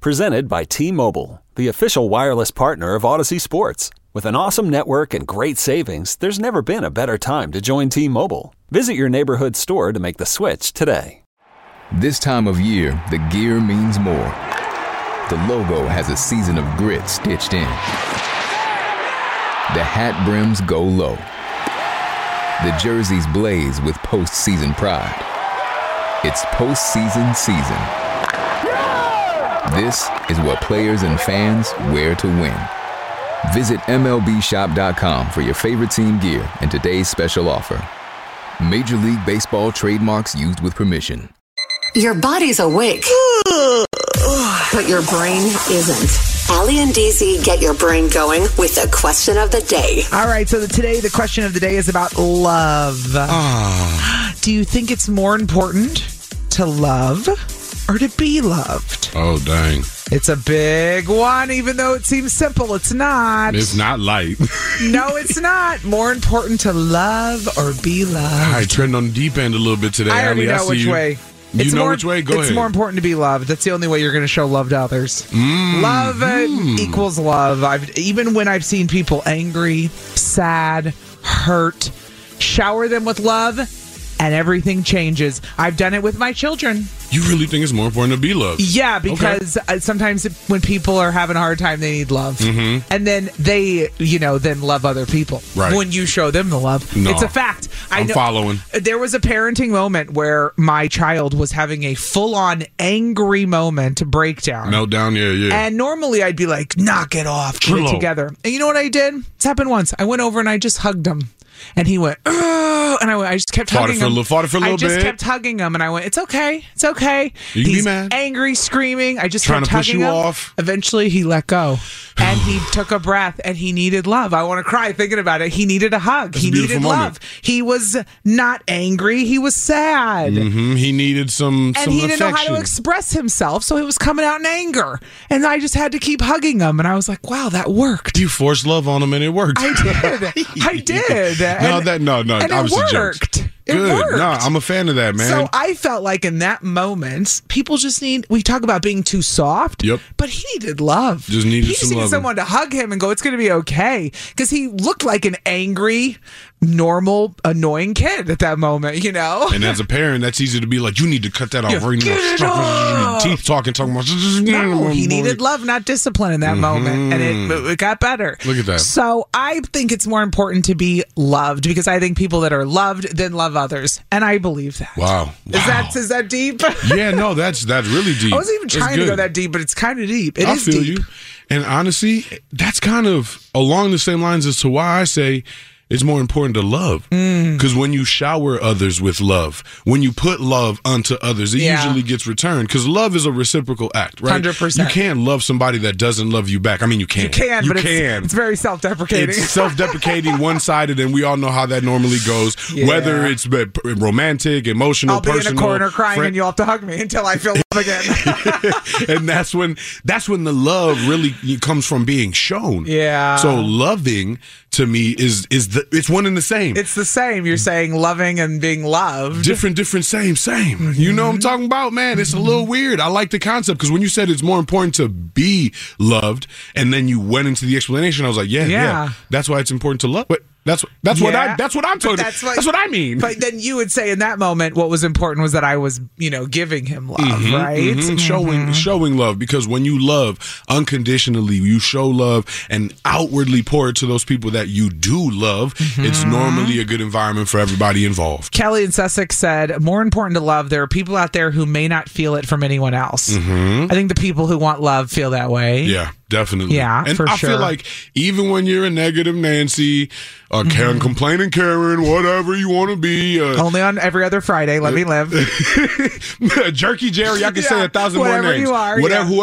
Presented by T-Mobile, the official wireless partner of Odyssey Sports. With an awesome network and great savings, there's never been a better time to join T-Mobile. Visit your neighborhood store to make the switch today. This time of year, the gear means more. The logo has a season of grit stitched in. The hat brims go low. The jerseys blaze with postseason pride. It's postseason season. This is what players and fans wear to win. Visit MLBshop.com for your favorite team gear and today's special offer. Major League Baseball trademarks used with permission. Your body's awake, but your brain isn't. Allie and DZ get your brain going with the question of the day. All right, so today the question of the day is about love. Do you think it's more important to love or to be loved? Oh, dang. It's a big one, even though it seems simple. It's not. It's not light. No, it's not. More important to love or be loved. All right, trending on the deep end a little bit today. I already know which way. You know which way? Go ahead. It's more important to be loved. That's the only way you're going to show love to others. Love equals love. Even when I've seen people angry, sad, hurt, shower them with love, and everything changes. I've done it with my children. You really think it's more important to be loved? Yeah, because sometimes when people are having a hard time, they need love. Mm-hmm. And then they, then love other people. Right. When you show them the love. No, it's a fact. I'm following. There was a parenting moment where my child was having a full-on angry moment, breakdown. Meltdown, yeah. And normally I'd be like, knock it off, get it together. And you know what I did? It's happened once. I went over and I just hugged him. And he went, oh, and I just kept hugging him. Fought it for a little bit. I just kept hugging him, and I went, it's okay. You can be mad. Angry, screaming. I just kept kept hugging him. Off. Eventually, he let go, and he took a breath, and he needed love. I want to cry thinking about it. He needed a hug. He needed love. He was not angry. He was sad. Mm-hmm. He needed some and he didn't affection. know how to express himself, so it was coming out in anger. And I just had to keep hugging him, and I was like, wow, that worked. You forced love on him, and it worked. I did. No. And I was it worked. Good. It worked. No, I'm a fan of that, man. So I felt like in that moment, people just we talk about being too soft. Yep. But he needed love. He just needed someone to hug him and go, it's going to be okay. Because he looked like an angry, normal, annoying kid at that moment, And as a parent, that's easy to be like, you need to cut that off right now. Teeth talking about. No, he needed love, not discipline in that moment. And it got better. Look at that. So I think it's more important to be loved because I think people that are loved then love others. And I believe that. Wow. Is that deep? Yeah, no, that's really deep. I wasn't even trying to go that deep, but it's kind of deep. It is deep. I feel you. And honestly, that's kind of along the same lines as to why I say it's more important to love. Because when you shower others with love, when you put love unto others, it usually gets returned. Because love is a reciprocal act, right? 100%. You can't love somebody that doesn't love you back. I mean, you can. It's very self-deprecating. It's self-deprecating, one-sided, and we all know how that normally goes. Yeah. Whether it's romantic, emotional, personal. I'll be in a corner crying and you'll have to hug me until I feel love again. And that's when the love really comes from being shown. Yeah. So loving, to me, it's one and the same. It's the same. You're saying loving and being loved. Different, same. Mm-hmm. You know what I'm talking about, man? It's a little weird. I like the concept because when you said it's more important to be loved and then you went into the explanation, I was like, yeah. That's why it's important to love. But that's what I'm told. That's what I mean. But then you would say in that moment, what was important was that I was, giving him love, right? Mm-hmm. Showing love, because when you love unconditionally, you show love and outwardly pour it to those people that you do love. It's normally a good environment for everybody involved. Kelly in Sussex said, more important to love, there are people out there who may not feel it from anyone else. I think the people who want love feel that way. Yeah. Definitely. Yeah, and for I sure. feel like even when you're a negative Nancy, complaining Karen, whatever you want to be. Only on every other Friday, let me live. Jerky Jerry, I can say 1,000 more names. Whatever you are.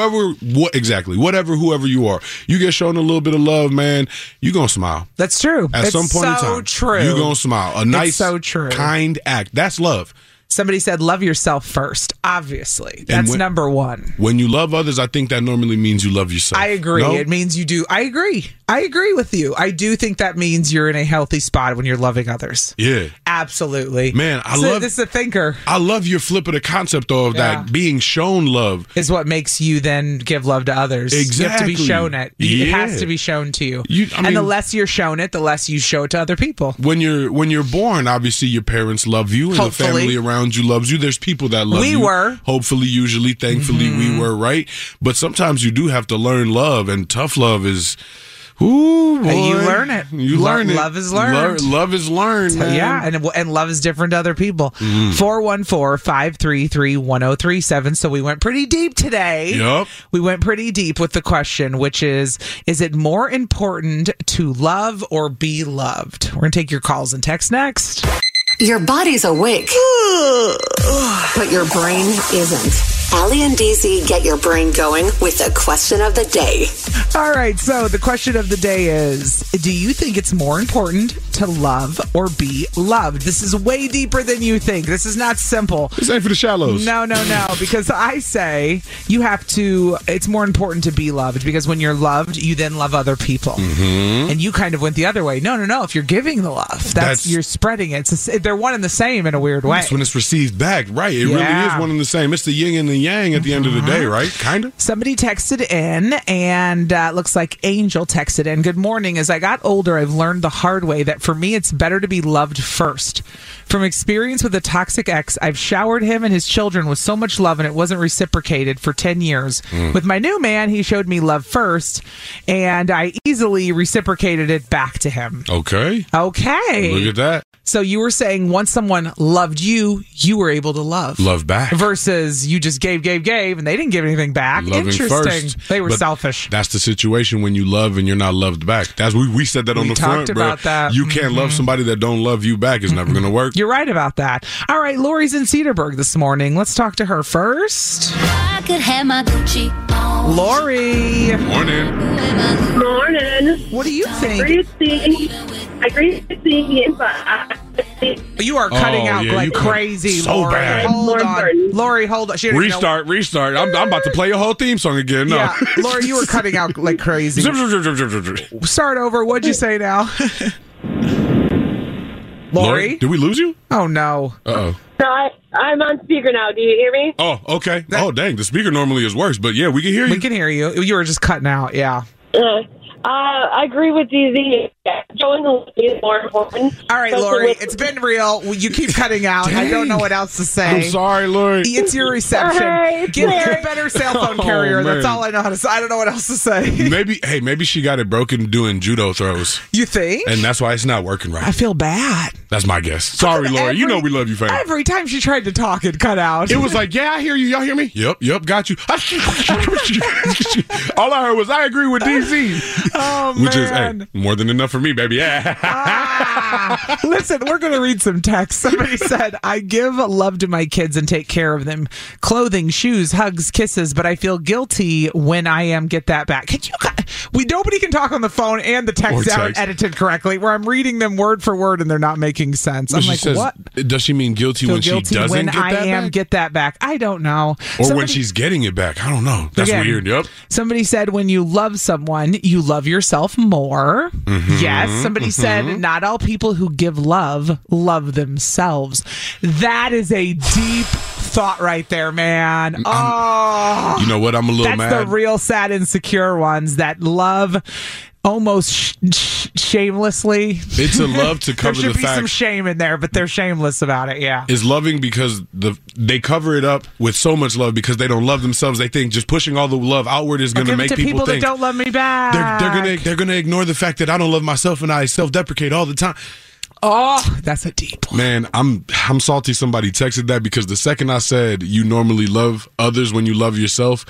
Whatever, whoever you are. You get shown a little bit of love, man, you're going to smile. That's true. At some point in time. True. You're going to smile. A nice, so true. kind act. That's love. Somebody said, love yourself first. Obviously. That's number one. When you love others, I think that normally means you love yourself. I agree. No? It means you do. I agree. I agree with you. I do think that means you're in a healthy spot when you're loving others. Yeah. Absolutely. Man, this is a thinker. I love your flip of the concept, though, of that being shown love. Is what makes you then give love to others. Exactly. You have to be shown it. Yeah. It has to be shown to you. And the less you're shown it, the less you show it to other people. When you're born, obviously your parents love you and Hopefully. the family around you loves you. There's people that love you. We were. Hopefully, usually, thankfully, we were, right? But sometimes you do have to learn love, and tough love is... Ooh, boy. You learn it. You learn it. Love is learned. Love is learned, man. Yeah, and love is different to other people. 414-533-1037. So we went pretty deep today. Yep. We went pretty deep with the question, which is it more important to love or be loved? We're going to take your calls and texts next. Your body's awake, but your brain isn't. Allie and DZ get your brain going with the question of the day. All right, so the question of the day is, do you think it's more important to love or be loved? This is way deeper than you think. This is not simple. This ain't for the shallows. No, because I say it's more important to be loved, because when you're loved, you then love other people. And you kind of went the other way. No. If you're giving the love, you're spreading it. They're one and the same in a weird way. That's when it's received back, right? It really is one and the same. It's the yin and the yang at the end of the day, right? Kind of. Somebody texted in, and looks like Angel texted in. Good morning. As I got older, I've learned the hard way that for me, it's better to be loved first. From experience with a toxic ex, I've showered him and his children with so much love, and it wasn't reciprocated for 10 years. With my new man, he showed me love first, and I easily reciprocated it back to him. Okay. Look at that. So you were saying once someone loved you, you were able to love back. Versus you just gave, and they didn't give anything back. Loving Interesting. First, they were selfish. That's the situation when you love and you're not loved back. That's we said that on the front, bro. About that. You can't love somebody that don't love you back. It's never going to work. You're right about that. All right, Lori's in Cedarburg this morning. Let's talk to her first. I could have my Gucci on. Lori. Morning. What do you think? I agree with seeing but you are cutting out like crazy, so Lori. bad. Hold on. Lori, hold on. Restart. I'm about to play your whole theme song again. No. Yeah, Lori, you were cutting out like crazy. Start over. What'd you say now? Lori? Did we lose you? Oh, no. Uh-oh. No, I'm on speaker now. Do you hear me? Oh, okay. Dang. The speaker normally is worse, but yeah, we can hear you. We can hear you. You were just cutting out, yeah. I agree with DZ. Showing the love is more important. All right, Lori, it's been real. You keep cutting out. Dang. I don't know what else to say. I'm sorry, Lori. It's your reception. Get a better cell phone carrier. That's all I know how to say. I don't know what else to say. Maybe she got it broken doing judo throws. You think? And that's why it's not working right. I feel bad. That's my guess. Sorry, Lori. You know we love you, fam. Every time she tried to talk, it cut out. It was like, yeah, I hear you. Y'all hear me? Yep, got you. All I heard was, I agree with DZ. Oh, man. Which is, more than enough for me, baby. Yeah. Listen, we're going to read some text. Somebody said, I give love to my kids and take care of them. Clothing, shoes, hugs, kisses, but I feel guilty when I get that back. Nobody can talk on the phone and the texts aren't edited correctly, where I'm reading them word for word and they're not making sense. I'm like, says, what? Does she mean guilty when she doesn't get that back? I don't know. Or when she's getting it back. I don't know. That's weird. Yep. Somebody said, when you love someone, you love yourself more. Yes. Somebody said, not all people who give love themselves. That is a deep thought right there, man. You know what? I'm a little mad. That's the real sad, insecure ones that love almost shamelessly. It's a love to cover the fact. There should be some shame in there, but they're shameless about it, yeah. Is loving because they cover it up with so much love because they don't love themselves. They think just pushing all the love outward is going to make people think that don't love me back. They're going to ignore the fact that I don't love myself and I self-deprecate all the time. Oh, that's a deep one. Man, I'm salty somebody texted that because the second I said you normally love others when you love yourself,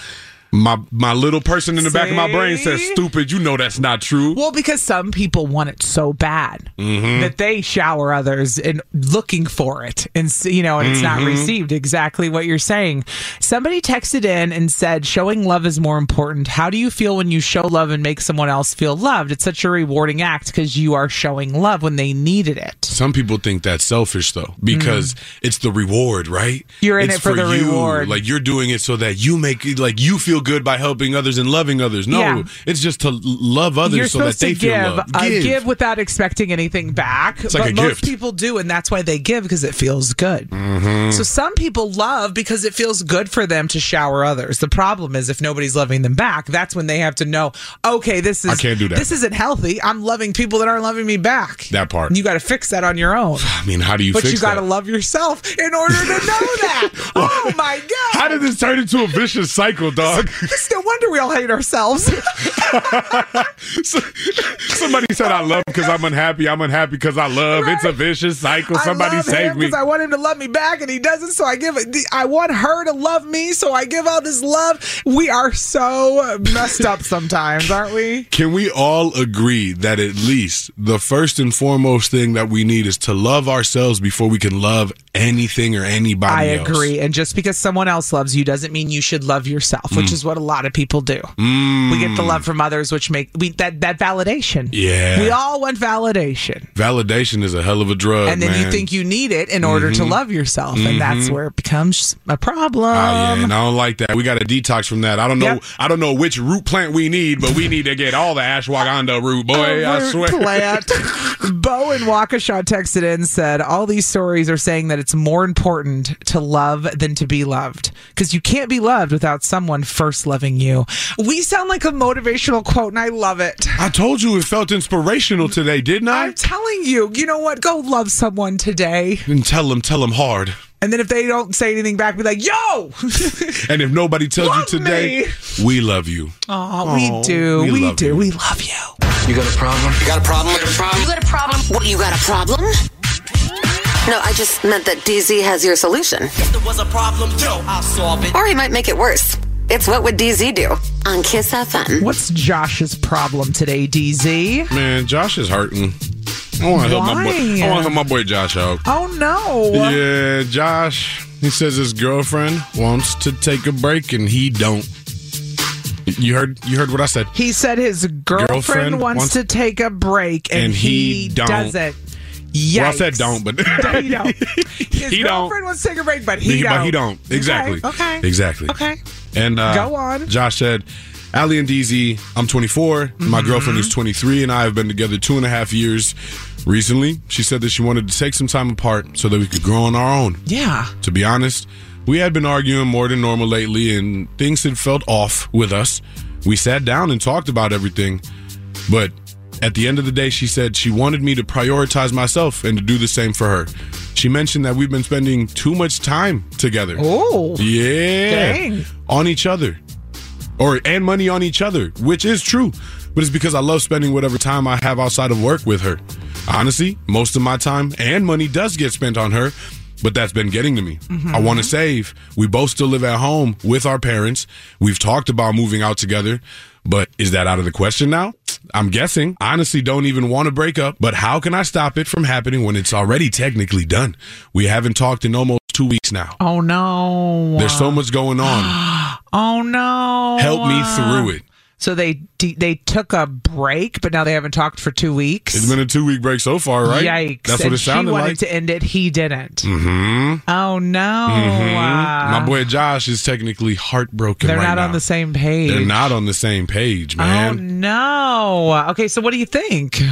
My little person in the back of my brain says, stupid, you know that's not true. Well, because some people want it so bad that they shower others and looking for it. And, and it's not received. Exactly what you're saying. Somebody texted in and said, showing love is more important. How do you feel when you show love and make someone else feel loved? It's such a rewarding act because you are showing love when they needed it. Some people think that's selfish, though, because it's the reward, right? You're in it for the reward. Like, you're doing it so that you make it, like, you feel good by helping others and loving others. No, it's just to love others so that they feel loved. Give without expecting anything back. It's like a gift. Most people do, and that's why they give, because it feels good. So some people love because it feels good for them to shower others. The problem is if nobody's loving them back, that's when they have to know, okay, I can't do that. This isn't healthy. I'm loving people that aren't loving me back. That part. And you got to fix that on your own. I mean, how do you fix that? But you got to love yourself in order to know that. Oh, my God. How did this turn into a vicious cycle, dog? It's no wonder we all hate ourselves. Somebody said I love because I'm unhappy. I'm unhappy because I love. Right. It's a vicious cycle. Somebody save me. Because I want him to love me back and he doesn't, so I give it. I want her to love me, so I give all this love. We are so messed up sometimes, aren't we? Can we all agree that at least the first and foremost thing that we need is to love ourselves before we can love anything or anybody else? I agree. And just because someone else loves you doesn't mean you should love yourself, which is what a lot of people do. We get the love from others, which make that validation. Yeah. We all want validation. Validation is a hell of a drug, and then you think you need it in order to love yourself, and that's where it becomes a problem. And I don't like that. We got to detox from that. I don't know. I don't know which root plant we need, but we need to get all the ashwagandha root, boy. I swear. Plant. Bo in Waukesha texted in and said, all these stories are saying that it's more important to love than to be loved, because you can't be loved without someone first loving you. We sound like a motivational quote, and I love it. I told you it felt inspirational today, didn't I? I'm telling you. You know what? Go love someone today. And tell them hard. And then if they don't say anything back, be like, yo! And if nobody tells you today, we love you. Oh, we do. We do. We love you. You got a problem? You got a problem? You got a problem? What, you got a problem? No, I just meant that DZ has your solution. If there was a problem, I'll solve it. Or he might make it worse. It's What Would DZ Do on Kiss FM. What's Josh's problem today, DZ? Man, Josh is hurting. I want to help my boy Josh out. Oh, no. Yeah, Josh, he says his girlfriend wants to take a break and he don't. You heard what I said. He said his girlfriend wants to take a break and he doesn't. Yikes. Well, I said don't, but he don't. His girlfriend wants to take a break, but he don't. But he don't. Exactly. Okay. Exactly. Okay. And go on. Josh said, Allie and DZ, I'm 24. My girlfriend is 23, and I have been together 2.5 years. Recently, she said that she wanted to take some time apart so that we could grow on our own. Yeah. To be honest, we had been arguing more than normal lately, and things had felt off with us. We sat down and talked about everything, but at the end of the day, she said she wanted me to prioritize myself and to do the same for her. She mentioned that we've been spending too much time together. Oh. Yeah. Dang. On each other. And money on each other, which is true. But it's because I love spending whatever time I have outside of work with her. Honestly, most of my time and money does get spent on her, but that's been getting to me. I want to save. We both still live at home with our parents. We've talked about moving out together, but is that out of the question now? I'm guessing. Honestly, don't even want to break up, but how can I stop it from happening when it's already technically done? We haven't talked in almost 2 weeks now. Oh, no. There's so much going on. Oh, no. Help me through it. So they took a break, but now they haven't talked for 2 weeks. It's been a 2-week break so far, right? Yikes. That's what it sounded like. She wanted to end it. He didn't. Mm-hmm. Oh, no. Mm-hmm. My boy Josh is technically heartbroken right now. They're not on the same page. They're not on the same page, man. Oh, no. Okay, so what do you think?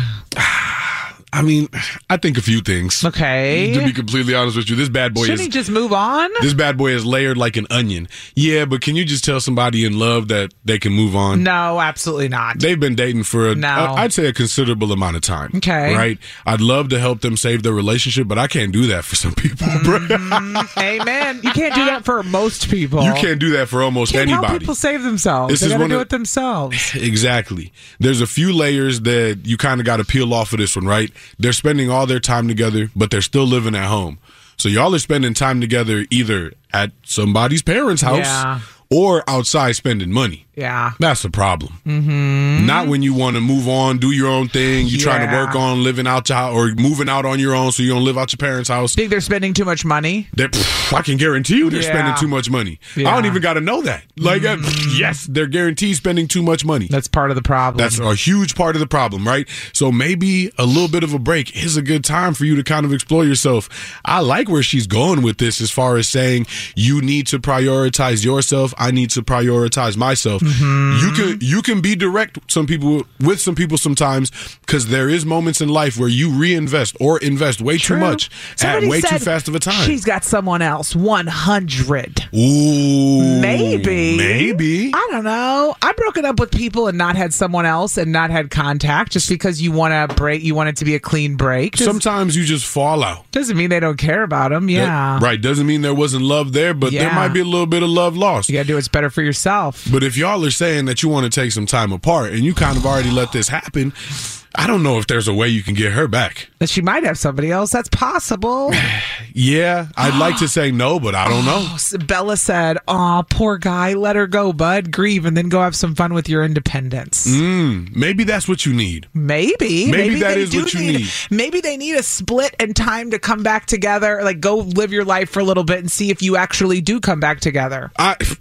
I mean, I think a few things. Okay. To be completely honest with you, this bad boy Shouldn't he just move on? This bad boy is layered like an onion. Yeah, but can you just tell somebody in love that they can move on? No, absolutely not. They've been dating for, I'd say, a considerable amount of time. Okay. Right? I'd love to help them save their relationship, but I can't do that for some people, bro. Amen. You can't do that for most people. You can't do that for almost anybody. Help people save themselves. They got to do it themselves. Exactly. There's a few layers that you kind of got to peel off of this one, right? They're spending all their time together, but they're still living at home. So y'all are spending time together either at somebody's parents' house or outside spending money. Yeah. That's the problem. Mm-hmm. Not when you want to move on, do your own thing. You're trying to work on living out your house or moving out on your own so you don't live out your parents' house. Think they're spending too much money? I can guarantee you they're spending too much money. I don't even got to know that. Like, yes, they're guaranteed spending too much money. That's part of the problem. That's a huge part of the problem, right? So maybe a little bit of a break is a good time for you to kind of explore yourself. I like where she's going with this as far as saying you need to prioritize yourself. I need to prioritize myself. You can be direct with some people sometimes, because there is moments in life where you reinvest or invest way too much at way too fast of a time. She's got someone else. 100. Ooh, maybe. I don't know. I've broken up with people and not had someone else and not had contact just because you want to break. You want it to be a clean break. Sometimes you just fall out. Doesn't mean they don't care about them. Yeah, right. Doesn't mean there wasn't love there, but there might be a little bit of love lost. You got to do what's better for yourself. But if y'all are saying that you want to take some time apart and you kind of already let this happen, I don't know if there's a way you can get her back. That she might have somebody else. That's possible. Yeah, I'd like to say no, but I don't know. Bella said, "Aw, poor guy. Let her go, bud. Grieve and then go have some fun with your independence." Maybe that's what you need. Maybe that is what you need. Maybe they need a split and time to come back together. Like, go live your life for a little bit and see if you actually do come back together.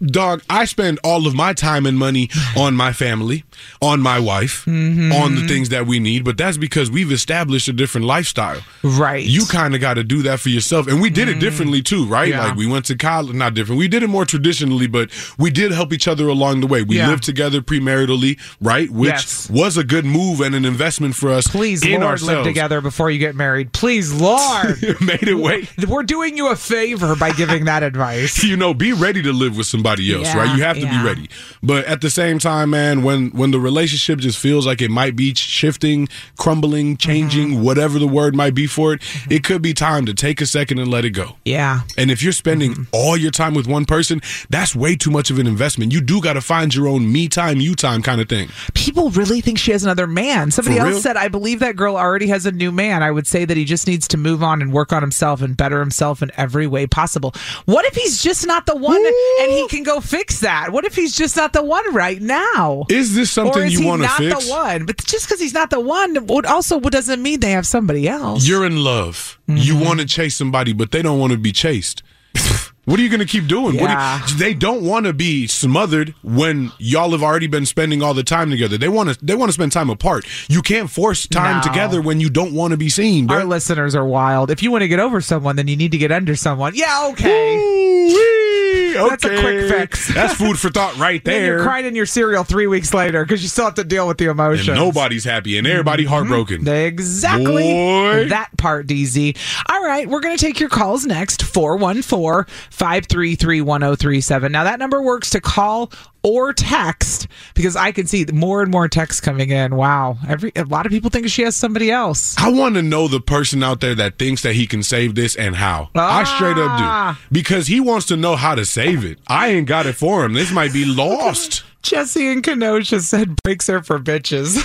I spend all of my time and money on my family, on my wife, on the things that we need, but that's because we've established a different lifestyle. Right. You kind of got to do that for yourself. And we did it differently too, right? Yeah. Like, we went to college, not different. We did it more traditionally, but we did help each other along the way. We lived together premaritally, right? Which was a good move and an investment for us. Please, in Lord, ourselves. live together before you get married. Please, Lord. Made it wait. We're doing you a favor by giving that advice. Be ready to live with somebody else, right? You have to be ready. But at the same time, man, when the relationship just feels like it might be shifting, crumbling, changing, whatever the word might be for it, it could be time to take a second and let it go. Yeah. And if you're spending all your time with one person, that's way too much of an investment. You do got to find your own me time, you time kind of thing. People really think she has another man. Somebody else said, I believe that girl already has a new man. I would say that he just needs to move on and work on himself and better himself in every way possible. What if he's just not the one and he can go fix that? What if he's just not the one right now? Is this something you want to fix? Not the one. But just because he's not the one also doesn't mean they have somebody else. You're in love. You want to chase somebody, but they don't want to be chased. What are you going to keep doing? Yeah. They don't want to be smothered when y'all have already been spending all the time together. They want to spend time apart. You can't force time together when you don't want to be seen, bro. Our listeners are wild. If you want to get over someone, then you need to get under someone. Yeah, okay. Ooh-wee. That's a quick fix. That's food for thought right there. Then you're crying in your cereal 3 weeks later because you still have to deal with the emotions. And nobody's happy and everybody heartbroken. Exactly. Boy. That part, DZ. All right, we're going to take your calls next. 414-533-1037. Now, that number works to call or text, because I can see more and more texts coming in. Wow. A lot of people think she has somebody else. I want to know the person out there that thinks that he can save this and how. I straight up do. Because he wants to know how to save it. I ain't got it for him. This might be lost. Jesse in Kenosha said breaks her for bitches.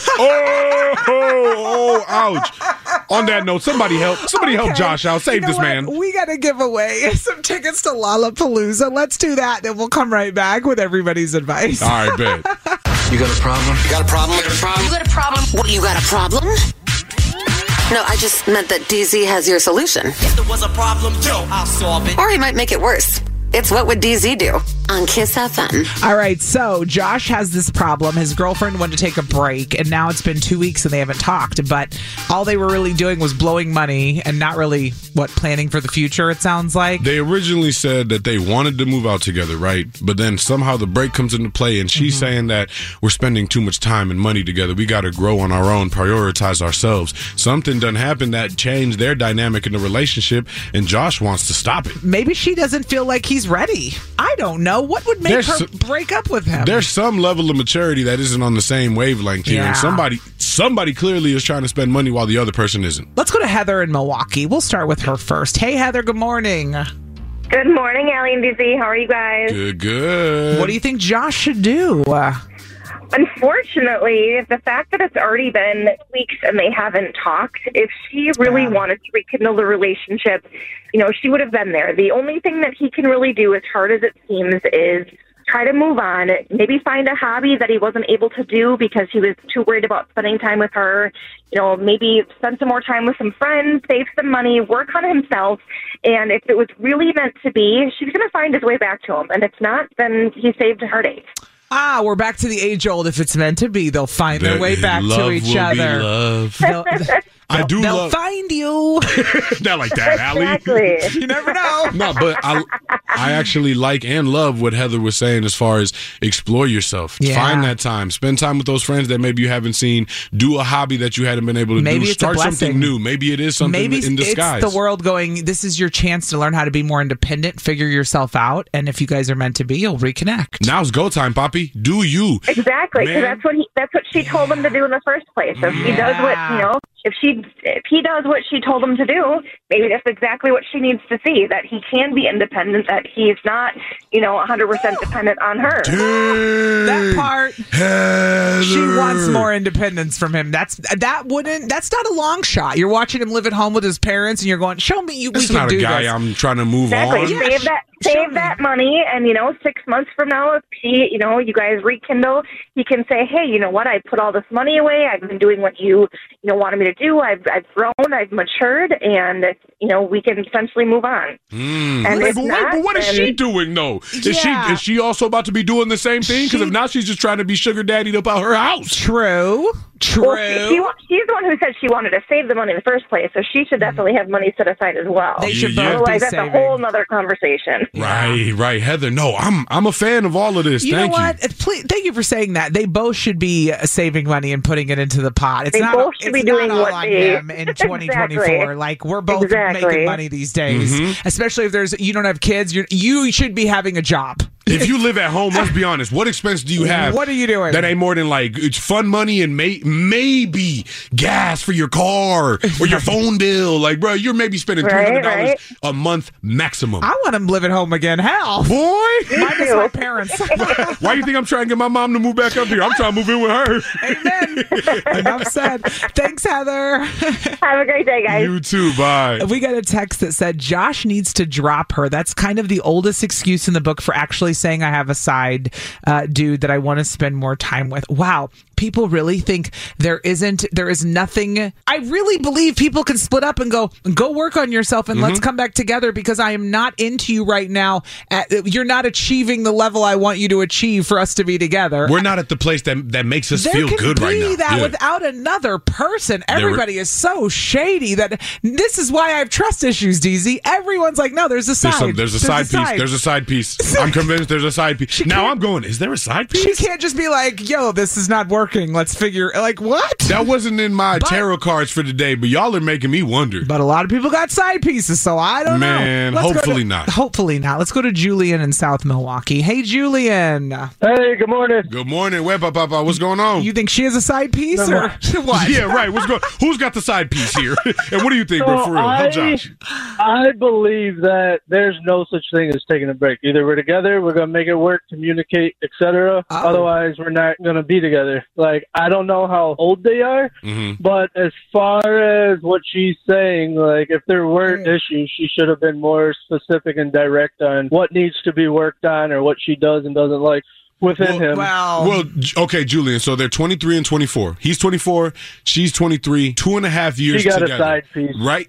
Ouch. On that note, somebody help Josh out. Save this man. We got to give away some tickets to Lollapalooza. Let's do that. Then we'll come right back with everybody's advice. All right, bet. You got a problem? You got a problem? You got a problem? What, you got a problem? No, I just meant that DZ has your solution. If there was a problem, I'll solve it. Or he might make it worse. It's What Would DZ Do on Kiss FM. All right, so Josh has this problem. His girlfriend wanted to take a break, and now it's been 2 weeks and they haven't talked. But all they were really doing was blowing money and not really, planning for the future, it sounds like. They originally said that they wanted to move out together, right? But then somehow the break comes into play, and she's saying that we're spending too much time and money together. We got to grow on our own, prioritize ourselves. Something done happened that changed their dynamic in the relationship, and Josh wants to stop it. Maybe she doesn't feel like he's ready. I don't know. What would make her break up with him? There's some level of maturity that isn't on the same wavelength here. And somebody clearly is trying to spend money while the other person isn't. Let's go to Heather in Milwaukee. We'll start with her first. Hey, Heather, good morning. Good morning, Allie and DZ. How are you guys? Good. What do you think Josh should do? Unfortunately, the fact that it's already been weeks and they haven't talked, if she really wanted to rekindle the relationship, she would have been there. The only thing that he can really do, as hard as it seems, is try to move on. Maybe find a hobby that he wasn't able to do because he was too worried about spending time with her. Maybe spend some more time with some friends, save some money, work on himself. And if it was really meant to be, she's going to find his way back to him. And if not, then he saved a heartache. We're back to the age old. If it's meant to be, they'll find their way back to each other. They'll find you. Not like that, Allie. Exactly. You never know. No, but I actually like and love what Heather was saying as far as explore yourself. Yeah. Find that time. Spend time with those friends that maybe you haven't seen. Do a hobby that you hadn't been able to maybe do. It's Start a blessing. something new. Maybe it is something in disguise. It's the world going, this is your chance to learn how to be more independent, figure yourself out, and if you guys are meant to be, you'll reconnect. Now's go time, Poppy. Do you. Exactly, because that's what she told him to do in the first place. So if he does what, if he does what she told him to do, maybe that's exactly what she needs to see, that he can be independent, that he's not, 100% dependent on her. That part, Heather. she wants more independence from him. That's not a long shot. You're watching him live at home with his parents, and you're going, show me we can do this. That's not a guy I'm trying to move on. Exactly. Save that money, and 6 months from now, if you guys rekindle, he can say, hey, you know what? I put all this money away. I've been doing what you wanted me to do. I've grown. I've matured, and we can essentially move on. And but what is she doing though? Is she also about to be doing the same thing? Because if not, she's just trying to be sugar daddied up out her house. True. Well, she's the one who said she wanted to save the money in the first place, so she should definitely have money set aside as well. They should both Otherwise, be that's saving. a whole nother conversation. Right, Heather. No, I'm a fan of all of this. You know what? Please, thank you for saying that. They both should be saving money and putting it into the pot. It's not all on him in 2024. Exactly. Like, we're both making money these days, especially if you don't have kids. You should be having a job. If you live at home, let's be honest. What expense do you have? What are you doing? That ain't more than it's fun money and maybe gas for your car or your phone bill. Like, bro, you're maybe spending $300 a month maximum. I want him to live at home again. Hell, boy, minus my parents. Why do you think I'm trying to get my mom to move back up here? I'm trying to move in with her. Amen. Enough said. Thanks, Heather. Have a great day, guys. You too. Bye. We got a text that said Josh needs to drop her. That's kind of the oldest excuse in the book for actually saying I have a side dude that I want to spend more time with. Wow. People really think there is nothing. I really believe people can split up and go work on yourself and let's come back together because I am not into you right now. You're not achieving the level I want you to achieve for us to be together. We're not at the place that makes us feel good right now. There can be that without another person. Everybody is so shady that this is why I have trust issues, DZ. Everyone's like, no, there's a side. There's a side piece. There's a side piece. I'm convinced there's a side piece. Now I'm going, is there a side piece? She can't just be like, yo, this is not working. Let's figure, what? That wasn't in my tarot cards for today, but y'all are making me wonder. But a lot of people got side pieces, so I don't know. Man, hopefully not. Hopefully not. Let's go to Julian in South Milwaukee. Hey, Julian. Hey, good morning. Good morning. Papa, what's going on? You think she has a side piece or what? Yeah, right. Who's got the side piece here? And what do you think, bro, for real? Help Josh. I believe that there's no such thing as taking a break. Either we're together, we're going to make it work, communicate, etc. Otherwise, we're not going to be together. Like, I don't know how old they are, but as far as what she's saying, like, if there weren't issues, she should have been more specific and direct on what needs to be worked on or what she does and doesn't like within him. Well, okay, Julian, so they're 23 and 24. He's 24, she's 23, 2.5 years together. She got a side piece. Right?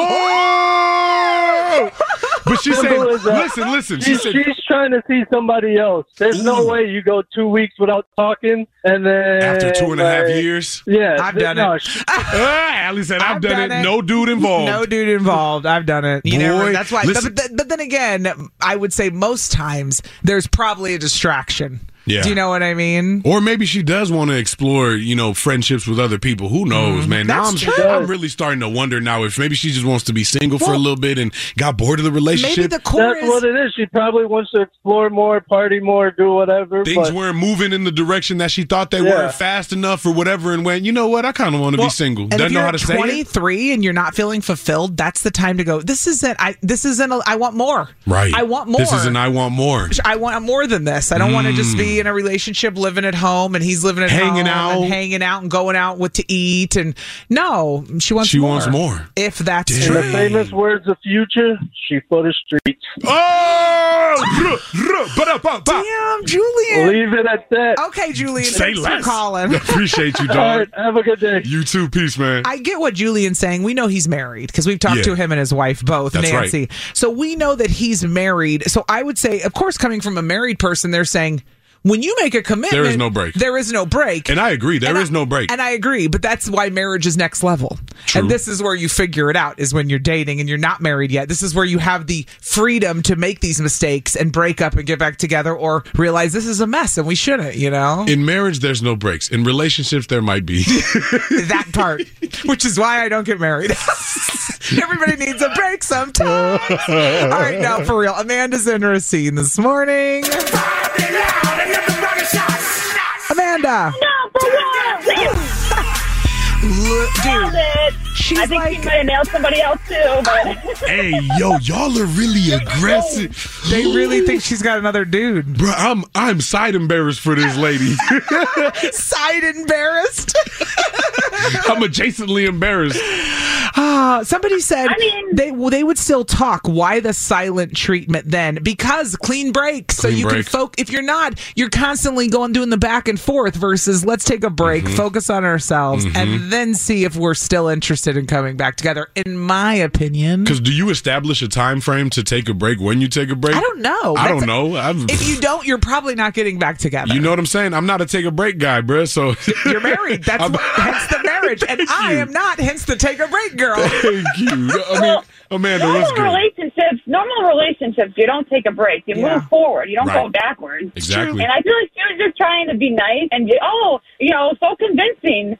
But she's saying, listen. She's trying to see somebody else. There's no way you go 2 weeks without talking, and then after 2.5 years, yeah, I've done it. Allie said, "I've done it. No dude involved. No dude involved. I've done it. That's why. But then again, I would say most times there's probably a distraction. Yeah. Do you know what I mean? Or maybe she does want to explore, friendships with other people. Who knows, man? Now I'm really starting to wonder now if maybe she just wants to be single for a little bit and got bored of the relationship. Maybe the core That's what it is. She probably wants to explore more, party more, do whatever. Things weren't moving in the direction that she thought they were fast enough or whatever, and went, you know what? I kind of want to be single. Doesn't know how to say it. If you're 23 and you're not feeling fulfilled, that's the time to go, this isn't I want more. Right. I want more. This isn't I want more. I want more than this. I don't want to just be be in a relationship, living at home, and he's living at hanging home, out, hanging out, and going out to eat. And no, she wants more. If that's in true. the famous words of Future, she for the streets. Oh! Damn, Julian. Leave it at that. Okay, Julian. Say thanks less. for calling. Appreciate you, dog. All right, have a good day. You too. Peace, man. I get what Julian's saying. We know he's married because we've talked to him and his wife both, That's Nancy. Right. So we know that he's married. So I would say, of course, coming from a married person, they're saying, when you make a commitment, there is no break. There is no break. And I agree. There is no break. And I agree. But that's why marriage is next level. True. And this is where you figure it out, is when you're dating and you're not married yet. This is where you have the freedom to make these mistakes and break up and get back together, or realize this is a mess and we shouldn't, you know? In marriage, there's no breaks. In relationships, there might be. That part. Which is why I don't get married. Everybody needs a break sometimes. All right, now for real. Amanda's in Racine this morning. Amanda. Dude, she's I think like, she might have nailed somebody else too. But hey, yo, y'all are really aggressive. They really think she's got another dude. Bro, I'm side embarrassed for this lady. Side embarrassed? I'm adjacently embarrassed. Somebody said they would still talk. Why the silent treatment then? Because clean breaks. So you can focus. If you're not, you're constantly doing the back and forth versus let's take a break, focus on ourselves, and then see if we're still interested in coming back together, in my opinion. Because do you establish a time frame to take a break when you take a break? I don't know. I don't know. If you don't, you're probably not getting back together. You know what I'm saying? I'm not a take a break guy, bro. So you're married. That's hence the marriage. And I am not, hence the take a break girl. Thank you. I mean, Amanda, what's good? Normal relationships, you don't take a break. You move forward. You don't go backwards. Exactly. And I feel like she was just trying to be nice and, so convincing.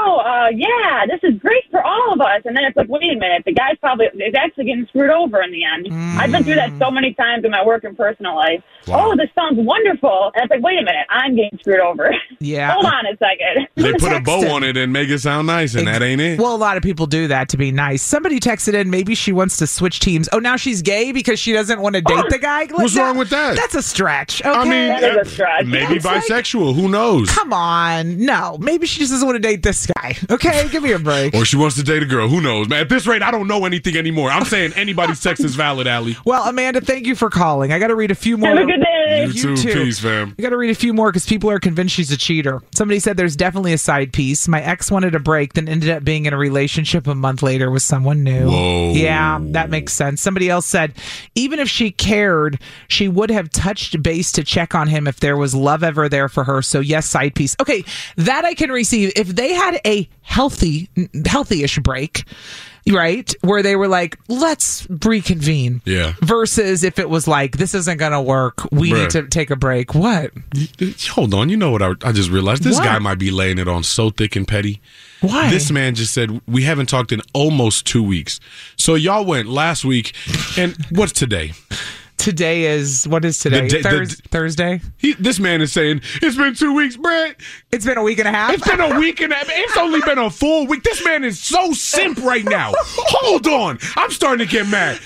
Yeah, this is great for all of us. And then it's like, wait a minute, the guy's is actually getting screwed over in the end. I've been through that so many times in my work and personal life. Wow. Oh, this sounds wonderful. And it's like, wait a minute, I'm getting screwed over. Yeah. Hold on a second. They put a bow on it and make it sound nice, and that ain't it. Well, a lot of people do that to be nice. Somebody texted in, maybe she wants to switch teams. Oh, now she's gay because she doesn't want to date the guy? What's wrong with that? That's a stretch. Okay? I mean, that is a stretch. Maybe bisexual. Who knows? Come on. No. Maybe she just doesn't want to date this guy. Okay? Give me a break. Or she wants to date a girl. Who knows, man? At this rate, I don't know anything anymore. I'm saying anybody's sex is valid, Allie. Well, Amanda, thank you for calling. I got to read a few more. Have a good day. You too. Peace, fam. I got to read a few more because people are convinced she's a cheater. Somebody said there's definitely a side piece. My ex wanted a break, then ended up being in a relationship a month later with someone new. Whoa. Yeah, that makes sense. Somebody else said even if she cared, she would have touched base to check on him if there was love ever there for her. So yes, side piece. Okay, that I can receive. If they had a healthy-ish break, right, where they were like, let's reconvene. Yeah. Versus if it was like, this isn't going to work. We need to take a break. What? Hold on. You know what I just realized? This guy might be laying it on so thick and petty. Why? This man just said, we haven't talked in almost 2 weeks. So y'all went last week, and what's today? Today is, what is today? Thursday? This man is saying, it's been 2 weeks, Brett. It's been a week and a half. It's been a week and a half. It's only been a full week. This man is so simp right now. Hold on. I'm starting to get mad.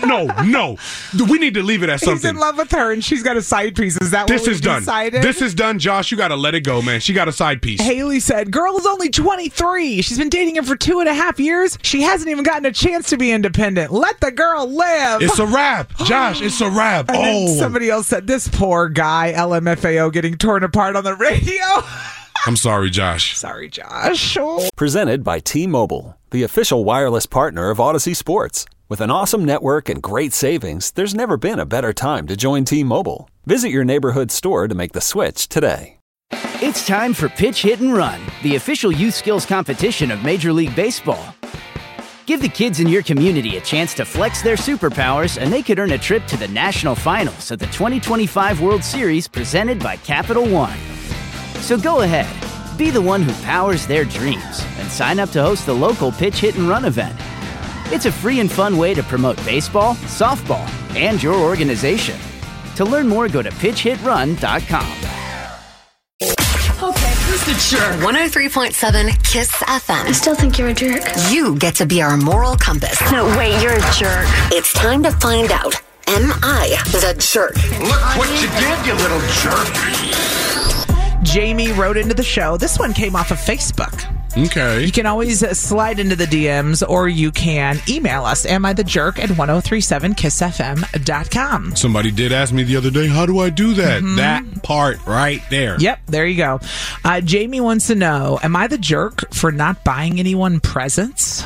No. We need to leave it at something. He's in love with her and she's got a side piece. Is that what we decided? This is done, Josh. You got to let it go, man. She got a side piece. Haley said, girl is only 23. She's been dating him for 2.5 years. She hasn't even gotten a chance to be independent. Let the girl live. It's a wrap. Josh, it's a wrap. And then somebody else said, this poor guy, LMFAO, getting torn apart on the radio. I'm sorry, Josh. Sorry, Josh. Presented by T-Mobile, the official wireless partner of Odyssey Sports. With an awesome network and great savings, there's never been a better time to join T-Mobile. Visit your neighborhood store to make the switch today. It's time for Pitch, Hit, and Run, the official youth skills competition of Major League Baseball. Give the kids in your community a chance to flex their superpowers, and they could earn a trip to the national finals of the 2025 World Series presented by Capital One. So go ahead, be the one who powers their dreams, and sign up to host the local Pitch, Hit, and Run event. It's a free and fun way to promote baseball, softball, and your organization. To learn more, go to pitchhitrun.com. Okay, who's the jerk? 103.7 Kiss FM. I still think you're a jerk. You get to be our moral compass. No, wait, you're a jerk. It's time to find out, am I the jerk? Look what you did, you little jerk. Jamie wrote into the show. This one came off of Facebook. Okay. You can always slide into the DMs, or you can email us, amithejerk@1037kissfm.com. Somebody did ask me the other day, how do I do that? That part right there. Yep, there you go. Jamie wants to know, am I the jerk for not buying anyone presents?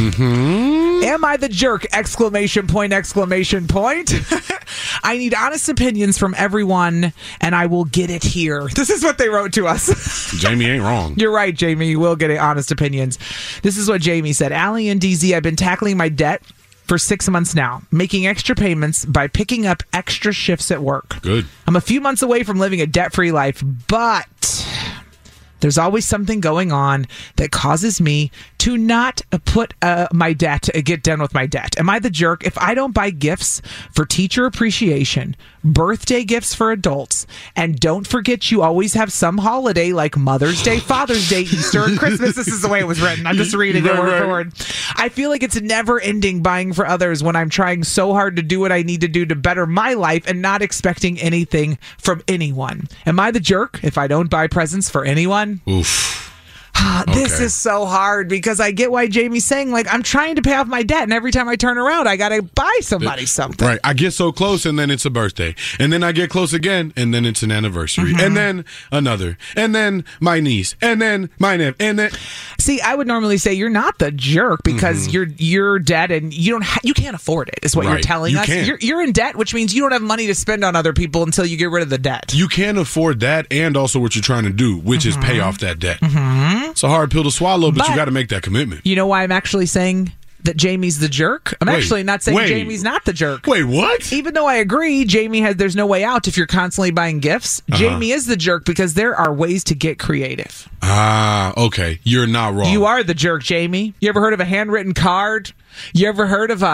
Am I the jerk? Exclamation point, exclamation point. I need honest opinions from everyone, and I will get it here. This is what they wrote to us. Jamie ain't wrong. You're right, Jamie. You will get it, honest opinions. This is what Jamie said. Allie and DZ, I've been tackling my debt for 6 months now, making extra payments by picking up extra shifts at work. Good. I'm a few months away from living a debt-free life, but there's always something going on that causes me to not get done with my debt. Am I the jerk if I don't buy gifts for teacher appreciation, birthday gifts for adults, and don't forget you always have some holiday like Mother's Day, Father's Day, Easter, and Christmas? This is the way it was written. I'm just reading it word for word. I feel like it's never ending buying for others when I'm trying so hard to do what I need to do to better my life and not expecting anything from anyone. Am I the jerk if I don't buy presents for anyone? Oof. This is so hard because I get why Jamie's saying, like, I'm trying to pay off my debt, and every time I turn around, I got to buy somebody something. Right. I get so close, and then it's a birthday. And then I get close again, and then it's an anniversary. And then another. And then my niece. And then my nephew. And then... See, I would normally say you're not the jerk because you're debt and you can't afford it, is what you're telling us. You're in debt, which means you don't have money to spend on other people until you get rid of the debt. You can't afford that and also what you're trying to do, which is pay off that debt. It's a hard pill to swallow, but you got to make that commitment. You know why I'm actually saying that Jamie's the jerk? I'm actually not saying Jamie's not the jerk. Wait, what? Even though I agree, there's no way out if you're constantly buying gifts. Jamie is the jerk because there are ways to get creative. Okay. You're not wrong. You are the jerk, Jamie. You ever heard of a handwritten card? You ever heard of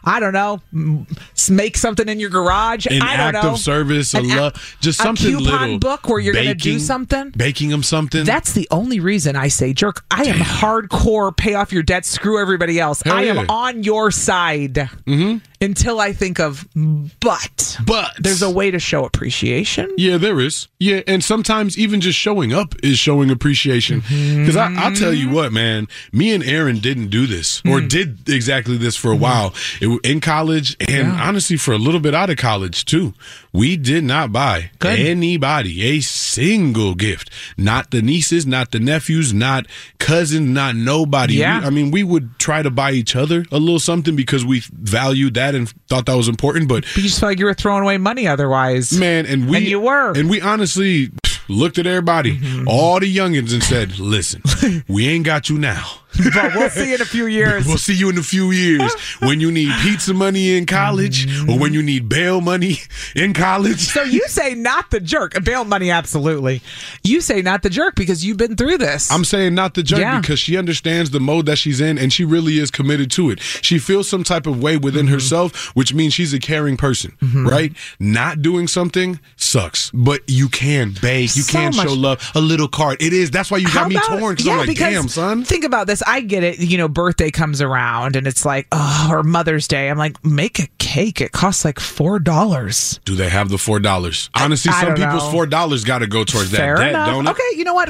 make something in your garage? An act of service, just something little. A coupon book where you're going to do something? Baking them something? That's the only reason I say jerk. I am hardcore, pay off your debt, screw everybody else. I am on your side until I think of, but there's a way to show appreciation. Yeah, there is. Yeah, and sometimes even just showing up is showing appreciation. Because I'll tell you what, man, me and Aaron didn't do this or did exactly this for a while in college and honestly for a little bit out of college too. We did not buy anybody a single gift. Not the nieces, not the nephews, not cousins, not nobody. Yeah. We would try to buy each other a little something because we valued that and thought that was important. But you just felt like you were throwing away money otherwise. Man, and you were. And we honestly looked at everybody, all the youngins, and said, listen, we ain't got you now. But we'll see in a few years. We'll see you in a few years when you need pizza money in college or when you need bail money in college. So you say not the jerk. Bail money, absolutely. You say not the jerk because you've been through this. I'm saying not the jerk because she understands the mode that she's in and she really is committed to it. She feels some type of way within herself, which means she's a caring person, right? Not doing something sucks, but you can bake, you can show love, a little card. It is. That's why you got me torn because I'm like, damn, son. Think about this. I get it. Birthday comes around and it's like, or Mother's Day. I'm like, make a cake. It costs like $4. Do they have the $4? Honestly, some people's $4 got to go towards that debt, don't it? Okay, you know what?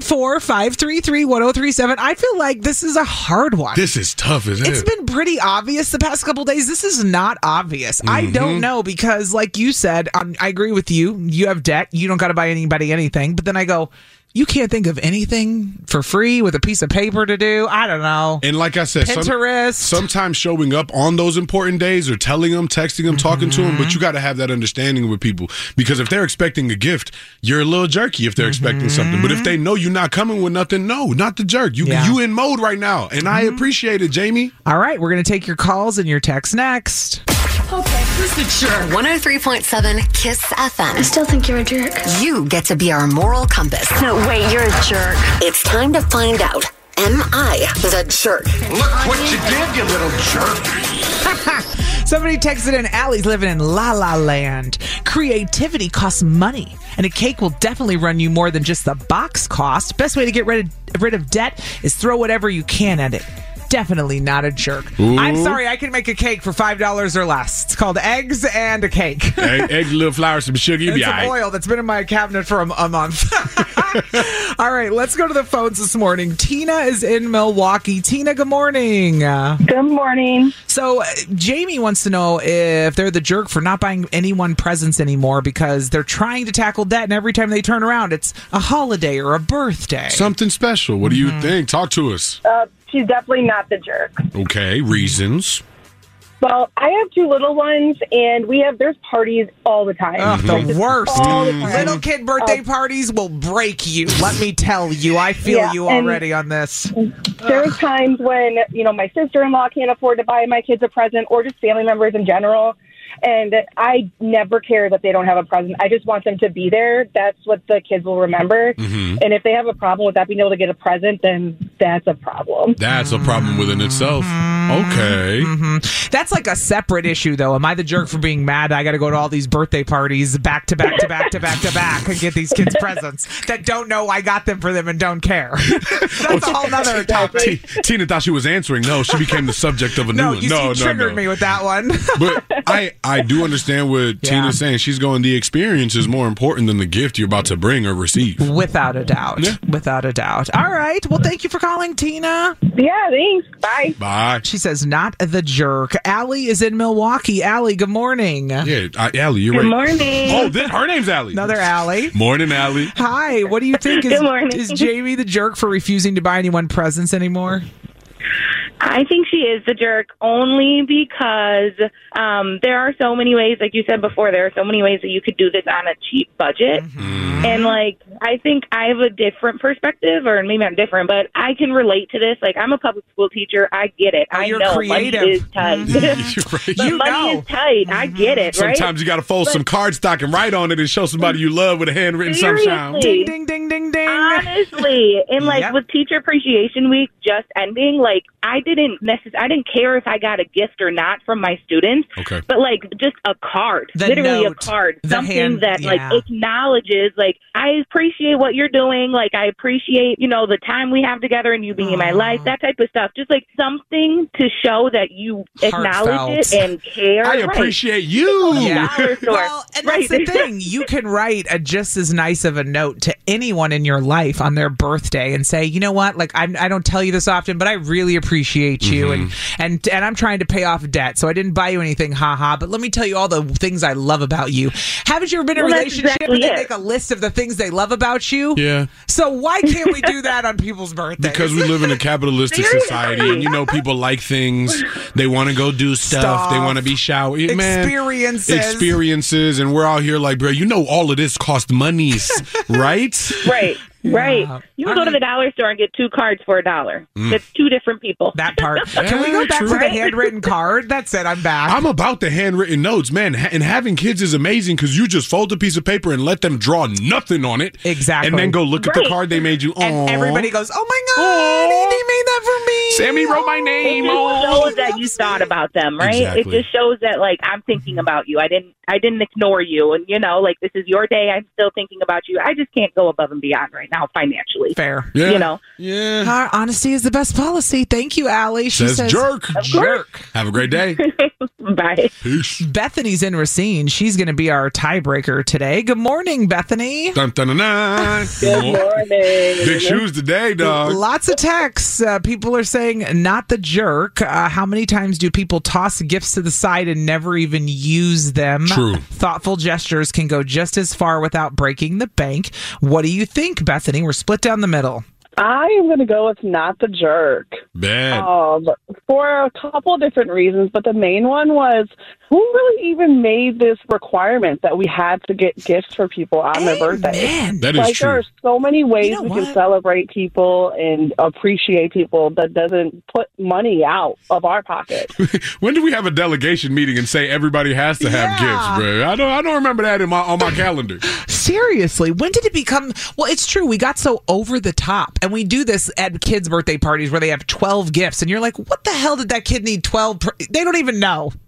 414-533-1037. I feel like this is a hard one. This is tough, isn't it? It's been pretty obvious the past couple days. This is not obvious. I don't know because, like you said, I agree with you. You have debt. You don't got to buy anybody anything. But then I go, you can't think of anything for free with a piece of paper to do. I don't know. And like I said, Pinterest. Sometimes showing up on those important days or telling them, texting them, talking to them, but you got to have that understanding with people because if they're expecting a gift, you're a little jerky if they're expecting something. But if they know you're not coming with nothing, no, not the jerk. You in mode right now, and I appreciate it, Jamie. All right, we're going to take your calls and your texts next. Okay, who's the jerk? 103.7 Kiss FM. I still think you're a jerk. You get to be our moral compass. No, wait, you're a jerk. It's time to find out. Am I the jerk? Look what you did, you little jerk. Somebody texted in, Allie's living in La La Land. Creativity costs money, and a cake will definitely run you more than just the box cost. Best way to get rid of debt is throw whatever you can at it. definitely not a jerk. Ooh. I'm sorry, I can make a cake for $5 or less. It's called eggs and a cake. Eggs, little flour, some sugar. It's some oil that's been in my cabinet for a month. All right, let's go to the phones this morning. Tina is in Milwaukee. Tina, good morning. Good morning. So Jamie wants to know if they're the jerk for not buying anyone presents anymore because they're trying to tackle debt, and every time they turn around, it's a holiday or a birthday. Something special. What do you think? Talk to us. She's definitely not the jerk. Okay, reasons. Well, I have 2 little ones, and there's parties all the time. Oh, the worst. All the time. Little kid birthday parties will break you. Let me tell you. I feel you already on this. There's times when, my sister-in-law can't afford to buy my kids a present, or just family members in general. And I never care that they don't have a present. I just want them to be there. That's what the kids will remember. Mm-hmm. And if they have a problem with that being able to get a present, then that's a problem. That's a problem within itself. Okay. Mm-hmm. That's like a separate issue, though. Am I the jerk for being mad? I got to go to all these birthday parties back to back to back to back to back and get these kids presents that don't know I got them for them and don't care. That's a whole nother topic. Tina thought she was answering. No, she became the subject of a new one. You triggered me with that one. But I do understand what Tina's saying. She's going, the experience is more important than the gift you're about to bring or receive. Without a doubt. Yeah. Without a doubt. All right. Well, thank you for calling, Tina. Yeah, thanks. Bye. Bye. She says, not the jerk. Allie is in Milwaukee. Allie, good morning. Yeah, Allie, you're right. Good morning. Oh, her name's Allie. Another Allie. Morning, Allie. Hi. What do you think? Good morning. Is Jamie the jerk for refusing to buy anyone presents anymore? I think she is the jerk only because there are so many ways, like you said before, there are so many ways that you could do this on a cheap budget. Mm-hmm. And, I think I have a different perspective, or maybe not different, but I can relate to this. I'm a public school teacher. I get it. I know creative. money is tight. Mm-hmm. Money is tight. I get it, right? Sometimes you got to fold some cardstock and write on it and show somebody you love with a handwritten sunshine. Ding, ding, ding, ding, ding. Honestly. And, with Teacher Appreciation Week just ending, I didn't care if I got a gift or not from my students. Okay. But just a card, literally a card, something that acknowledges I appreciate what you're doing. I appreciate, the time we have together and you being in my life, that type of stuff. Just something to show that you acknowledge it and care. I appreciate you. Yeah. Well, and that's the thing. You can write just as nice of a note to anyone in your life on their birthday and say, you know what? I don't tell you this often, but I really appreciate you. Mm-hmm. And I'm trying to pay off debt, so I didn't buy you anything, haha. But let me tell you all the things I love about you. Haven't you ever been in a relationship and they make a list of the things they love about you? Yeah. So why can't we do that on people's birthdays? Because we live in a capitalistic society, and people like things. They want to go do stuff. They want to be showered. Experiences, and we're out here bro, all of this costs monies, right? Right. Right. You can go to the dollar store and get 2 cards for $1. That's 2 different people. That part. Can we go back to the handwritten card? That's it. I'm back. I'm about the handwritten notes, man. And having kids is amazing because you just fold a piece of paper and let them draw nothing on it. Exactly. And then go look at the card they made you. And everybody goes, oh my God, they made that for me. Sammy wrote my name. It just shows that you thought about them, right? Exactly. It just shows that, I'm thinking about you. I didn't ignore you. And, this is your day. I'm still thinking about you. I just can't go above and beyond right now financially. Fair. Yeah. Yeah. Honesty is the best policy. Thank you, Allie. She says jerk. Have a great day. Bye. Peace. Bethany's in Racine. She's going to be our tiebreaker today. Good morning, Bethany. Dun, dun, dun, dun. Good morning. Big shoes today, dog. Lots of texts. People are saying, not the jerk. How many times do people toss gifts to the side and never even use them? True. Thoughtful gestures can go just as far without breaking the bank. What do you think, Bethany? We're split down the middle. I am going to go with not the jerk. Bad. For a couple of different reasons, but the main one was, who really even made this requirement that we had to get gifts for people on their birthday? That is true. There are so many ways we can celebrate people and appreciate people that doesn't put money out of our pocket. When do we have a delegation meeting and say everybody has to have gifts, bro? I don't remember that on my calendar. Seriously, when did it become? Well, it's true. We got so over the top, and we do this at kids' birthday parties where they have 12 gifts, and you're like, what the hell did that kid need 12? They don't even know.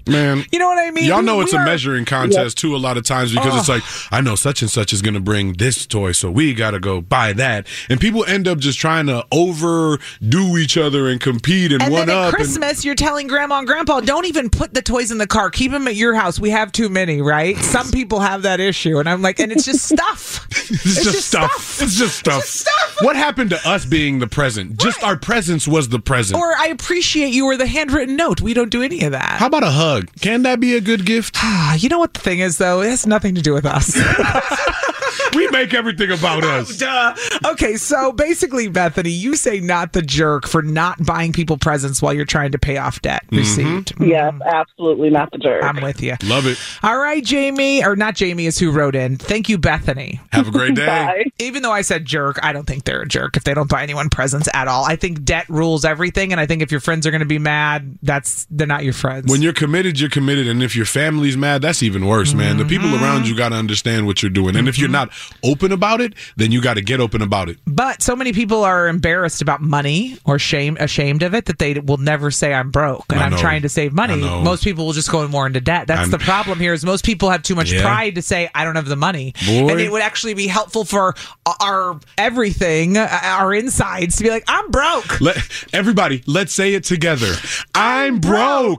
Man, you know what I mean? Y'all know it's a measuring contest too a lot of times because it's like, I know such and such is going to bring this toy, so we got to go buy that. And people end up just trying to overdo each other and compete and one then up. At Christmas, you're telling Grandma and Grandpa, don't even put the toys in the car. Keep them at your house. We have too many, right? Some people have that issue. And I'm like, and it's just stuff. It's just stuff. It's just stuff. What happened to us being the present? Just our presence was the present. Or I appreciate you or the handwritten note. We don't do any of that. How about a hug? Can that be a good gift? You know what the thing is, though? It has nothing to do with us. We make everything about us. Duh. Okay, so basically, Bethany, you say not the jerk for not buying people presents while you're trying to pay off debt received. Yes, absolutely not the jerk. I'm with you. Love it. All right, Jamie, or not Jamie is who wrote in. Thank you, Bethany. Have a great day. Bye. Even though I said jerk, I don't think they're a jerk if they don't buy anyone presents at all. I think debt rules everything, and I think if your friends are going to be mad, they're not your friends. When you're committed, you're committed, and if your family's mad, that's even worse, man. The people around you got to understand what you're doing, and if you're not open about it, then you got to get open about it. But so many people are embarrassed about money or ashamed of it that they will never say I'm broke and I'm trying to save money. Most people will just go more into debt. That's the problem here is most people have too much pride to say I don't have the money. Boy. And it would actually be helpful for our everything, our insides to be like, I'm broke. Everybody, let's say it together. I'm broke.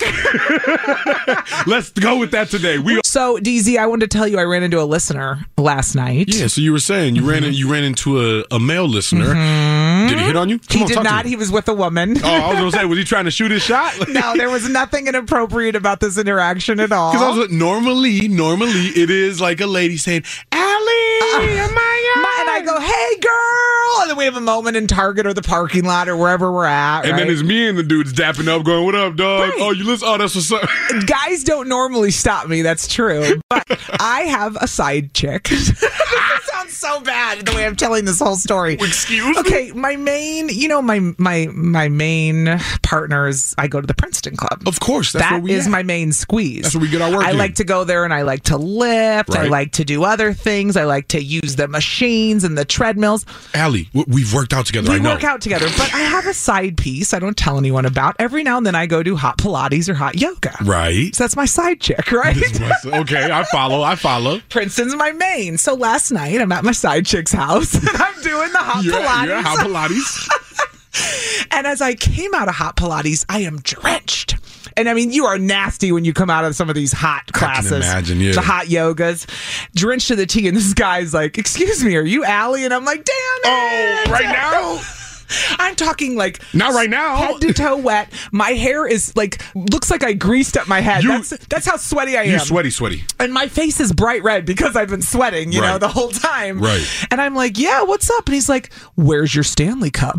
Let's go with that today. So, DZ, I wanted to tell you I ran into a listener last night. Yeah, so you were saying you ran into a male listener. Did he hit on you? He did not. He was with a woman. Oh, I was going to say, was he trying to shoot his shot? No, there was nothing inappropriate about this interaction at all. Because I was like, normally it is like a lady saying, Allie, and I go, hey, girl. And then we have a moment in Target or the parking lot or wherever we're at. And then it's me and the dude's dapping up going, what up, dog? Right. Oh, you listen? Oh, that's what's up. Guys don't normally stop me. That's true. But I have a side chick. That sounds so bad the way I'm telling this whole story. Excuse me? Okay, my main, my main partners, I go to the Princeton Club. Of course. That's where we is my main squeeze. That's where we get our work I in. like to go there and I like to lift. Right. I like to do other things. I like to use the machines and the treadmills. Allie, we've worked out together. We work out together, but I have a side piece I don't tell anyone about. Every now and then I go do hot Pilates or hot yoga. Right. So that's my side chick, right? Okay, I follow. Princeton's my main. So last night I'm at my side chick's house and I'm doing the hot Pilates. You're at hot Pilates. And as I came out of hot Pilates, I am drenched. And I mean, you are nasty when you come out of some of these hot classes. I can imagine, yeah. The hot yogas. Drenched to the T. And this guy's like, excuse me, are you Allie? And I'm like, damn it. Oh, right now? I'm talking like not right now, head to toe wet. My hair is like looks like I greased up my head. That's how sweaty I am. You're sweaty. And my face is bright red because I've been sweating, you know, the whole time. Right. And I'm like, yeah, what's up? And he's like, where's your Stanley Cup?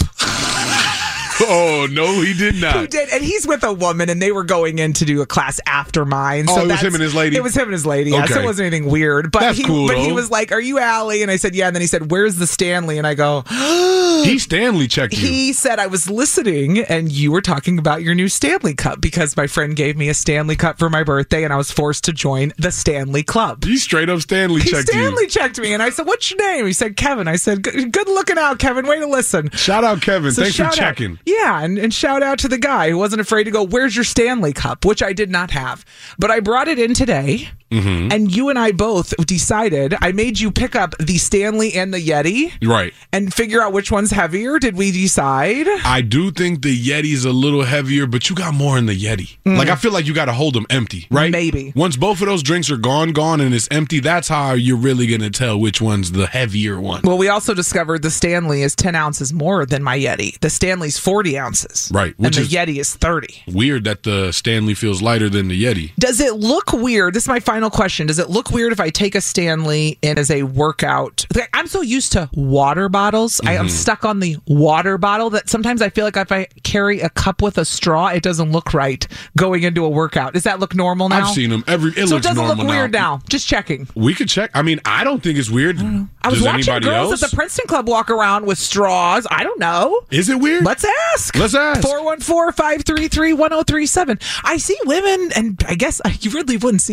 Oh, no, he did not. He did. And he's with a woman, and they were going in to do a class after mine. So it was him and his lady? It was him and his lady. Yeah, Okay. so it wasn't anything weird. But That's cool, But he though. was like, are you Allie? And I said, yeah. And then he said, where's the Stanley? And I go, he Stanley checked you. He said, I was listening, and you were talking about your new Stanley Cup because my friend gave me a Stanley Cup for my birthday, and I was forced to join the Stanley Club. He straight up Stanley checked you. He Stanley checked me, and I said, what's your name? He said, Kevin. I said, good looking out, Kevin. Way to listen. Shout out, Kevin. So Thanks for shout out. checking. Yeah, and shout out to the guy who wasn't afraid to go, where's your Stanley Cup? Which I did not have. But I brought it in today, and you and I both decided, I made you pick up the Stanley and the Yeti. Right. And figure out which one's heavier. Did we decide? I do think the Yeti's a little heavier, but you got more in the Yeti. Like, I feel like you got to hold them empty, right? Maybe. Once both of those drinks are gone, and it's empty, that's how you're really going to tell which one's the heavier one. Well, we also discovered the Stanley is 10 ounces more than my Yeti. The Stanley's 40 ounces. Right. And the Yeti is 30. Weird that the Stanley feels lighter than the Yeti. Does it look weird? This is my final question. Does it look weird if I take a Stanley in as a workout? I'm so used to water bottles. I am stuck on the water bottle that sometimes I feel like if I carry a cup with a straw, it doesn't look right going into a workout. Does that look normal now? I've seen them. It so looks it doesn't normal look weird now. Just checking. We could check. I mean, I don't think it's weird. I was Does watching anybody girls else? at the Princeton Club walk around with straws. I don't know. Is it weird? Let's ask. 414-533-1037. I see women, and I guess you really wouldn't see a dude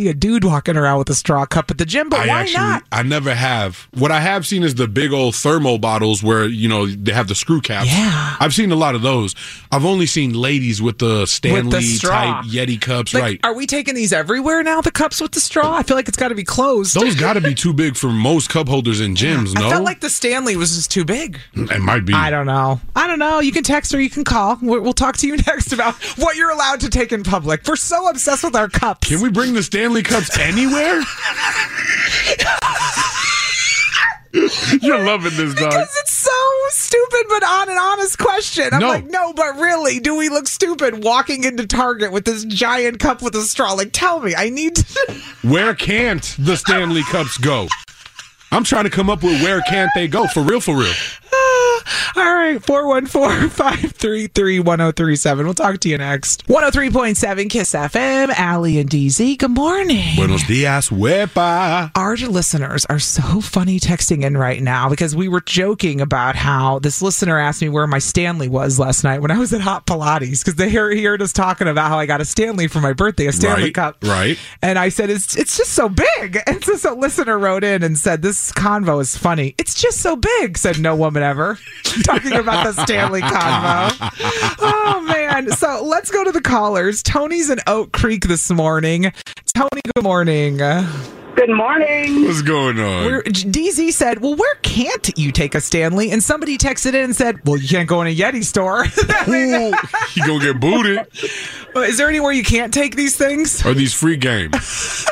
walking around with a straw cup at the gym, but why not? I never have. What I have seen is the big old thermal bottles where, they have the screw caps. Yeah. I've seen a lot of those. I've only seen ladies with the Stanley type Yeti cups, right. Are we taking these everywhere now, the cups with the straw? I feel like it's got to be closed. Those got to be too big for most cup holders in gyms, no? I felt like the Stanley was just too big. It might be. I don't know. You can text or you can call. We'll talk to you next about what you're allowed to take in public. We're so obsessed with our cups. Can we bring the Stanley cups anywhere? You're loving this, dog. Because it's so stupid, but an honest question. I'm like, no, but really, do we look stupid walking into Target with this giant cup with a straw? Like, tell me, I need to... Where can't the Stanley cups go? I'm trying to come up with where can't they go, for real, for real. All right, 414-533-1037. We'll talk to you next. 103.7 KISS FM, Allie and DZ. Good morning. Buenos dias, huepa. Our listeners are so funny texting in right now because we were joking about how this listener asked me where my Stanley was last night when I was at Hot Pilates, because they heard us talking about how I got a Stanley for my birthday, a Stanley Cup. Right. And I said, it's just so big. And so a listener wrote in and said, this convo is funny. It's just so big, said no woman ever. Talking about the Stanley convo. Oh, man. So let's go to the callers. Tony's in Oak Creek this morning. Tony, good morning. Good morning. What's going on? DZ said, well, where can't you take a Stanley? And somebody texted in and said, well, you can't go in a Yeti store. Ooh, you gonna get booted. Is there anywhere you can't take these things? Are these free games?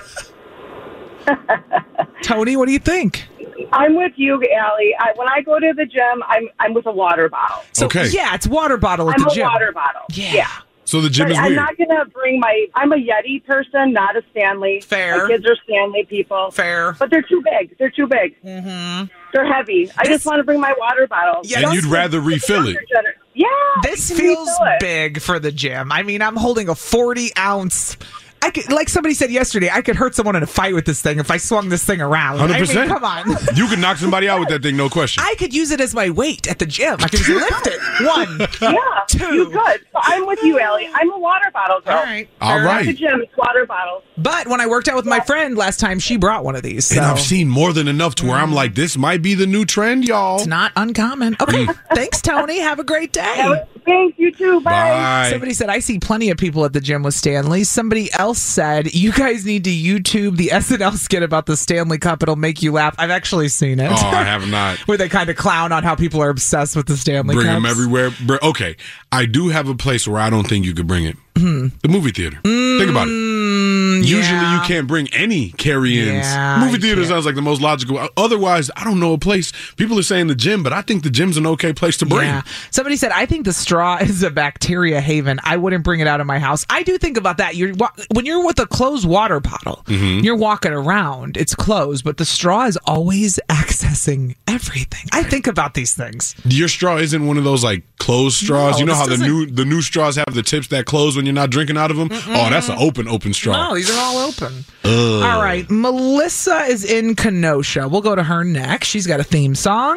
Tony, what do you think? I'm with you, Allie. When I go to the gym, I'm with a water bottle. So, yeah, it's water bottle at the gym. I'm a water bottle. Yeah. So the gym is I'm weird. not going to bring I'm a Yeti person, not a Stanley. Fair. My kids are Stanley people. Fair. But they're too big. Mm-hmm. They're heavy. I just want to bring my water bottle. Yeah, and you'd rather refill it. Yeah. This feels big for the gym. I mean, I'm holding a 40-ounce... like somebody said yesterday, I could hurt someone in a fight with this thing if I swung this thing around. 100%. I mean, come on. You could knock somebody out with that thing, no question. I could use it as my weight at the gym. I could just lift it. 1, yeah, 2. You could. So I'm with you, Allie. I'm a water bottle girl. All right. At the gym, it's water bottles. But when I worked out with my friend last time, she brought one of these. So. And I've seen more than enough to where I'm like, this might be the new trend, y'all. It's not uncommon. Okay. Thanks, Tony. Have a great day. Thanks, you too. Bye. Somebody said, I see plenty of people at the gym with Stanleys. Somebody else said, you guys need to YouTube the SNL skit about the Stanley Cup. It'll make you laugh. I've actually seen it. Oh, I have not. Where they kind of clown on how people are obsessed with the Stanley Cups. Bring them everywhere. Okay, I do have a place where I don't think you could bring it. The movie theater. Think about it. Usually you can't bring any carry-ins. Movie theater sounds like the most logical. Otherwise, I don't know a place. People are saying the gym, but I think the gym's an okay place to bring. Yeah. Somebody said, I think the straw is a bacteria haven. I wouldn't bring it out of my house. I do think about that. When you're with a closed water bottle, you're walking around. It's closed, but the straw is always accessing everything. I think about these things. Your straw isn't one of those like closed straws. No, you know how the new straws have the tips that close when you're not drinking out of them? Oh, that's an open straw. No, these are all open. All right. Melissa is in Kenosha. We'll go to her next. She's got a theme song.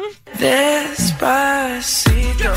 Despacito.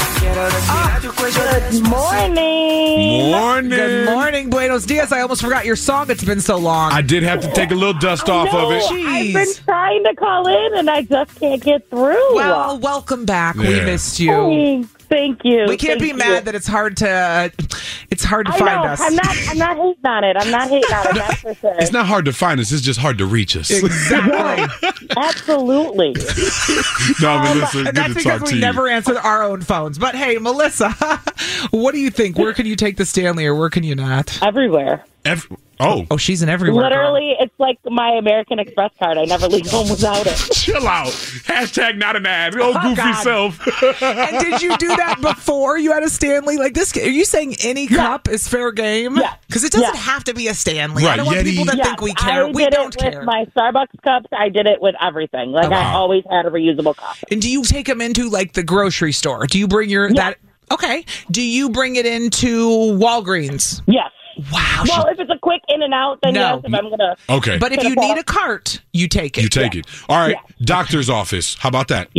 Good morning. Good morning. Buenos dias. I almost forgot your song. It's been so long. I did have to take a little dust off of it. I've been trying to call in and I just can't get through. Well, welcome back. We missed you. Oh, thank you. We can't be mad that it's hard to find us. I'm not hating on it. That's for sure. It's not hard to find us. It's just hard to reach us. Exactly. Absolutely. No, Melissa, and good that's to because talk to we you. never answered our own phones. But hey, Melissa, what do you think? Where can you take the Stanley or where can you not? Everywhere. Oh, she's an everywhere. Literally, it's like my American Express card. I never leave home without it. Chill out. Hashtag not an ad. Goofy God. self. And did you do that before you had a Stanley? Like this? Are you saying any cup is fair game? Yeah. Because it doesn't have to be a Stanley. Right. I don't want people to think we care. We don't care. care. With my Starbucks cups, I did it with everything. Like I always had a reusable cup. And do you take them into like the grocery store? Do you bring that? Okay. Do you bring it into Walgreens? Yes. Wow. Well, if it's a quick in and out, then yes, if I'm going to. Okay. But if you need a cart, you take it. You take it. All right. Doctor's office. How about that? Yes.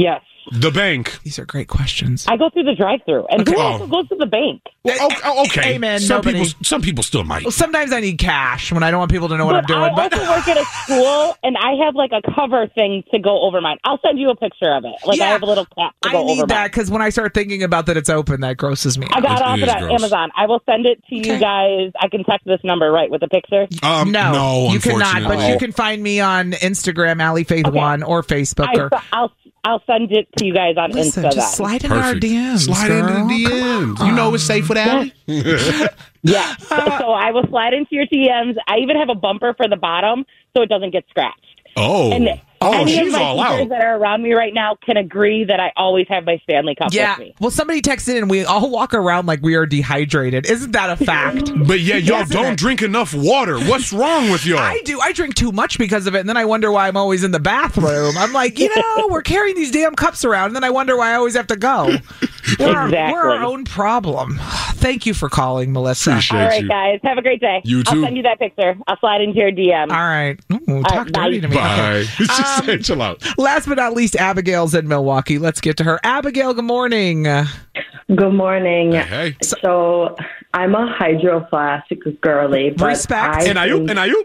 The bank. These are great questions. I go through the drive-thru, and who also goes to the bank? Okay. Amen. Some people still might. Well, sometimes I need cash when I don't want people to know what I'm doing. I also work at a school, and I have like a cover thing to go over mine. I'll send you a picture of it. Like I have a little cap to go over mine. I need that because when I start thinking about that it's open, that grosses me out. I got off it on Amazon. I will send it to you guys. I can text this number, right, with a picture? No, you cannot. But you can find me on Instagram, AllieFaith1, or Facebook. I'll send it to you guys on Insta. Just slide into our DMs. Slide into the DMs. You know it's safe with Allie? Yeah. So I will slide into your DMs. I even have a bumper for the bottom so it doesn't get scratched. Oh. And any she's of my all teachers out. that are around me right now can agree that I always have my Stanley Cup with me. Well, somebody texted and we all walk around like we are dehydrated. Isn't that a fact? But y'all don't drink enough water. What's wrong with y'all? I do. I drink too much because of it, and then I wonder why I'm always in the bathroom. I'm like, we're carrying these damn cups around, and then I wonder why I always have to go. We're our own problem. Thank you for calling, Melissa. Appreciate all right, guys. Have a great day. You too. I'll send you that picture. I'll slide into your DM. All right. Ooh, talk dirty to me. Bye. Okay. She said, chill out. Last but not least, Abigail's in Milwaukee. Let's get to her. Abigail, good morning. Good morning. Hey. So I'm a Hydro Flask girly. But Respect. And are you?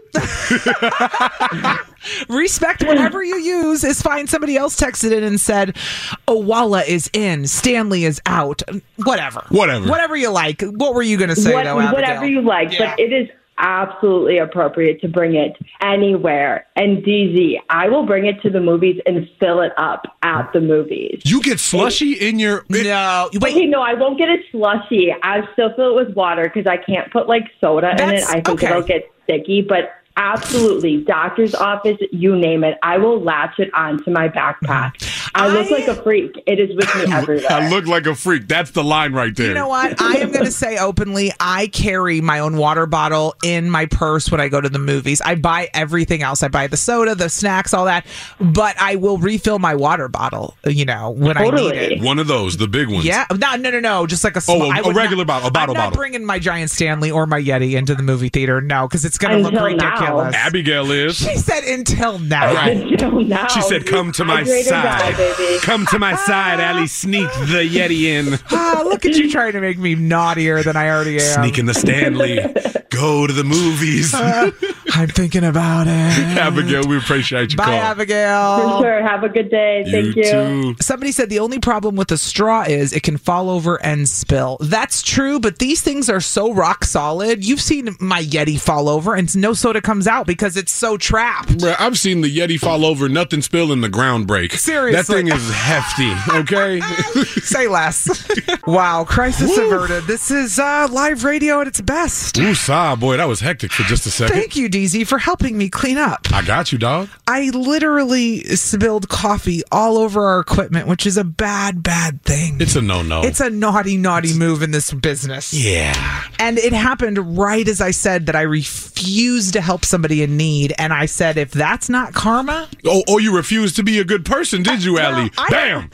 Respect whatever you use is fine. Somebody else texted in and said, Owala is in, Stanley is out. Whatever you like. What were you going to say, though, Abigail? Whatever you like. Yeah. But it is absolutely appropriate to bring it anywhere. And DZ, I will bring it to the movies and fill it up at the movies. You get slushy in your... No. Wait. Okay, no, I won't get it slushy. I still fill it with water because I can't put like soda in it. I think it'll get sticky, but... Absolutely. Doctor's office, you name it. I will latch it onto my backpack. I look like a freak. It is with me everywhere. I look like a freak. That's the line right there. You know what? I am going to say openly, I carry my own water bottle in my purse when I go to the movies. I buy everything else. I buy the soda, the snacks, all that. But I will refill my water bottle, when I need it. One of those, the big ones. Yeah. No. Just like a small... a regular bottle, I'm not bringing my giant Stanley or my Yeti into the movie theater. No, because it's going to look ridiculous. Abigail is. She said until now. Right. Until now. She said, come to my side. Come to my side, Allie. Sneak the Yeti in. Look at you trying to make me naughtier than I already am. Sneak in the Stanley. Go to the movies. I'm thinking about it. Abigail, we appreciate you. Bye, Abigail. For sure. Have a good day. Thank you. Too. Somebody said the only problem with a straw is it can fall over and spill. That's true, but these things are so rock solid. You've seen my Yeti fall over and no soda comes out because it's so trapped. Bruh, I've seen the Yeti fall over, nothing spill, and the ground break. Seriously. That thing is hefty, okay? Say less. Wow, crisis averted. This is live radio at its best. Woosah, boy, that was hectic for just a second. Thank you, DZ, for helping me clean up. I got you, dog. I literally spilled coffee all over our equipment, which is a bad thing. It's a no-no. It's a naughty move in this business. Yeah. And it happened right as I said that I refused to help somebody in need. And I said, if that's not karma... Oh, you refused to be a good person, did you, Allie? Bam!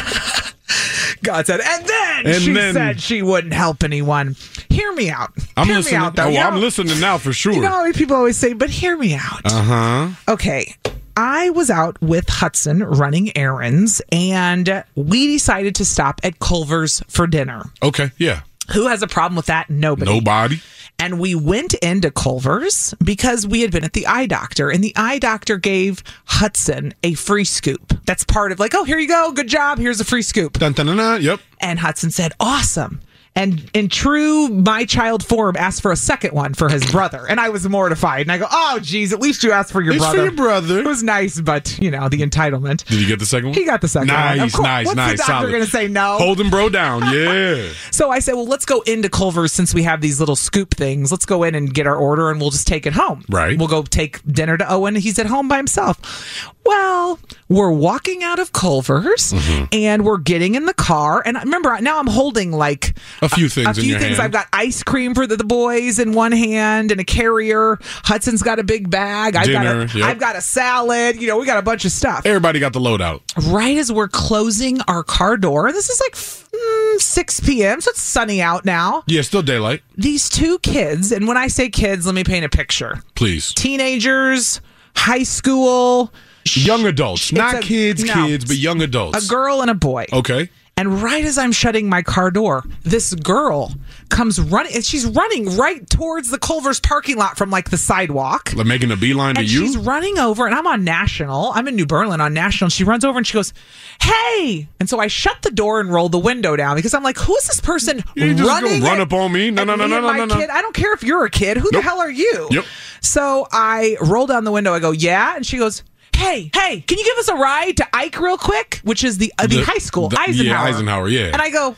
God said, and then she said she wouldn't help anyone. Hear me out. I'm hear listening. Me out, though. I'm listening now for sure. You know, people always say, but hear me out. Uh-huh. Okay. I was out with Hudson running errands, and we decided to stop at Culver's for dinner. Okay, yeah. Who has a problem with that? Nobody. And we went into Culver's because we had been at the eye doctor, and the eye doctor gave Hudson a free scoop. That's part of like, oh, here you go. Good job. Here's a free scoop. Dun, dun, dun, dun. Yep. And Hudson said, awesome. And in true my child form, asked for a second one for his brother. And I was mortified. And I go, oh, geez, at least you asked for your brother. For your brother. It was nice, but, the entitlement. Did he get the second one? He got the second one. Nice. What's the doctor going to say no? Holding bro down, yeah. So I said, well, let's go into Culver's since we have these little scoop things. Let's go in and get our order, and we'll just take it home. Right. We'll go take dinner to Owen. He's at home by himself. Well, we're walking out of Culver's, and we're getting in the car. And remember, now I'm holding like a few things in your hand. I've got ice cream for the boys in one hand and a carrier. Hudson's got a big bag. I've got a salad. We got a bunch of stuff. Everybody got the loadout. Right as we're closing our car door, this is like 6 p.m., so it's sunny out now. Yeah, still daylight. These two kids, and when I say kids, let me paint a picture. Please. Teenagers, high school, Young adults, not kids, but young adults. A girl and a boy. Okay. And right as I'm shutting my car door, this girl comes running, and she's running right towards the Culver's parking lot from like the sidewalk. Like making a beeline to and you? She's running over, and I'm on National. I'm in New Berlin on National. And she runs over and she goes, "Hey!" And so I shut the door and roll the window down because I'm like, who is this person you just running? Run up on me? No. Kid, I don't care if you're a kid. Who the hell are you? Yep. So I roll down the window. I go, "Yeah," and she goes, Hey, can you give us a ride to Ike real quick? Which is the high school, Eisenhower. Yeah, Eisenhower, yeah. And I go,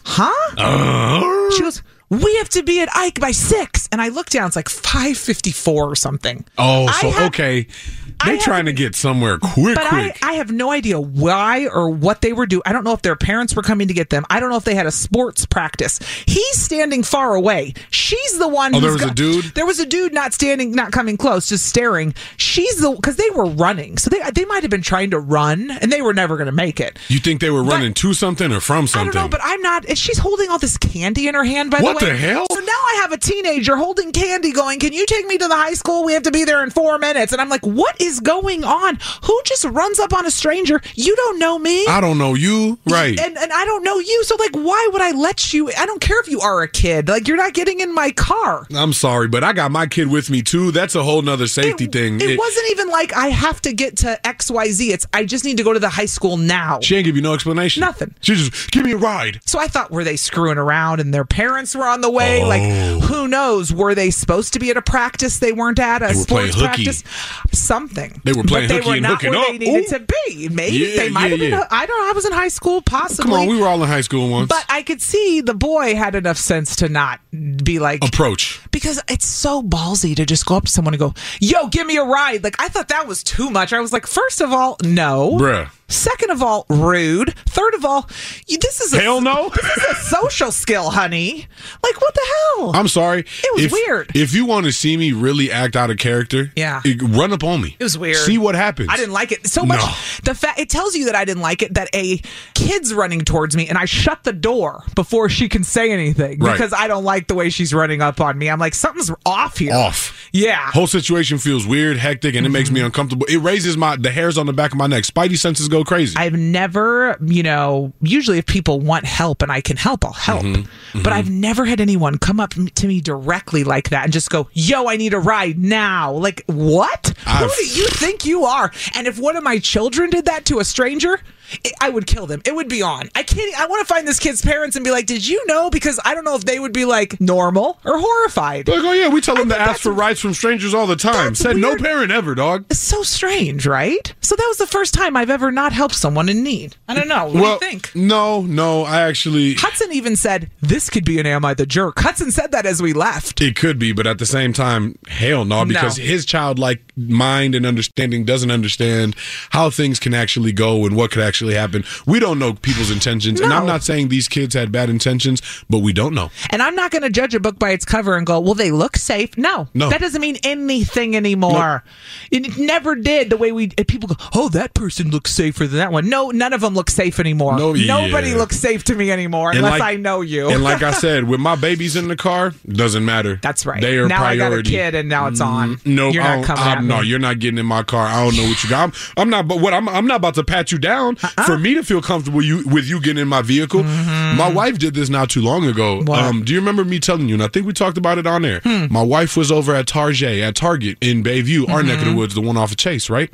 huh? She goes, we have to be at Ike by 6. And I look down, it's like 5:54 or something. Oh, okay. They're trying to get somewhere quick. I have no idea why or what they were doing. I don't know if their parents were coming to get them. I don't know if they had a sports practice. He's standing far away. She's the one. There was a dude? There was a dude not coming close, just staring. Because they were running. So they might have been trying to run, and they were never going to make it. You think they were running to something or from something? I don't know, but I'm not. And she's holding all this candy in her hand, by the way. What the hell? So now I have a teenager holding candy going, can you take me to the high school? We have to be there in 4 minutes. And I'm like, what is going on? Who just runs up on a stranger? You don't know me. I don't know you. Right. And I don't know you. So, like, why would I let you? I don't care if you are a kid. Like, you're not getting in my car. I'm sorry, but I got my kid with me, too. That's a whole nother safety thing. It wasn't even like I have to get to XYZ. It's I just need to go to the high school now. She ain't give you no explanation. Nothing. She just, give me a ride. So I thought, were they screwing around and their parents were on the way? Like, who knows? Were they supposed to be at a practice they weren't at? A sports practice? Something. They were playing hooky and hooking up. They needed to be. Maybe they might have been. I don't know. I was in high school, possibly. Come on, we were all in high school once. But I could see the boy had enough sense to not be like approach, because it's so ballsy to just go up to someone and go, "Yo, give me a ride." Like I thought that was too much. I was like, first of all, no, bruh. Second of all, rude. Third of all, this is hell no. This is a social skill, honey. Like what the hell? I'm sorry. It was weird. If you want to see me really act out of character, run up on me. It was weird. See what happens. I didn't like it so much. The fact it tells you that I didn't like it that a kid's running towards me and I shut the door before she can say anything because I don't like the way she's running up on me. I'm like something's off here. Yeah. Whole situation feels weird, hectic, and it makes me uncomfortable. It raises the hairs on the back of my neck. Spidey senses go crazy. I've never, usually if people want help and I can help, I'll help. But I've never had anyone come up to me directly like that and just go, yo, I need a ride now. Like, what? Who do you think you are? And if one of my children did that to a stranger, I would kill them. It would be on. I want to find this kid's parents and be like, did you know? Because I don't know if they would be like normal or horrified. Like, oh yeah, we tell them to ask for rides from strangers all the time. Said weird. No parent ever, dog. It's so strange, right? So that was the first time I've ever not helped someone in need. I don't know. What do you think? No, I actually... Hudson even said, this could be an Am I the Jerk. Hudson said that as we left. It could be, but at the same time, hell no, because his childlike mind and understanding doesn't understand how things can actually go and what could actually happen. We don't know people's intentions, and I'm not saying these kids had bad intentions, but we don't know. And I'm not going to judge a book by its cover and go, well, they look safe. No. That doesn't mean anything anymore. Nope. It never did. The way people go, oh, that person looks safer than that one. No, none of them look safe anymore. Nobody looks safe to me anymore unless I know you. And like I said, with my babies in the car, doesn't matter. That's right. They are now priority. I got a kid and now it's on. No, you're not coming at me. No, you're not getting in my car. I don't know what you got. I'm not. But I'm not about to pat you down for me to feel comfortable with you getting in my vehicle. My wife did this not too long ago. Do you remember me telling you? And I think we talked about it on air. My wife was over at Target in Bayview, our neck of the woods, the one off of Chase, right?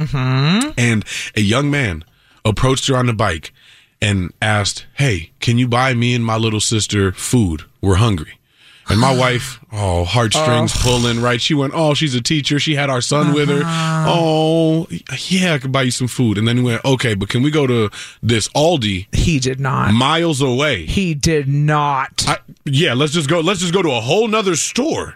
And a young man approached her on the bike and asked, "Hey, can you buy me and my little sister food? We're hungry." And my wife, heartstrings pulling, right? She went, she's a teacher. She had our son with her. Oh, yeah, I could buy you some food. And then he went, okay, but can we go to this Aldi? He did not. Miles away. He did not. Let's just go to a whole nother store.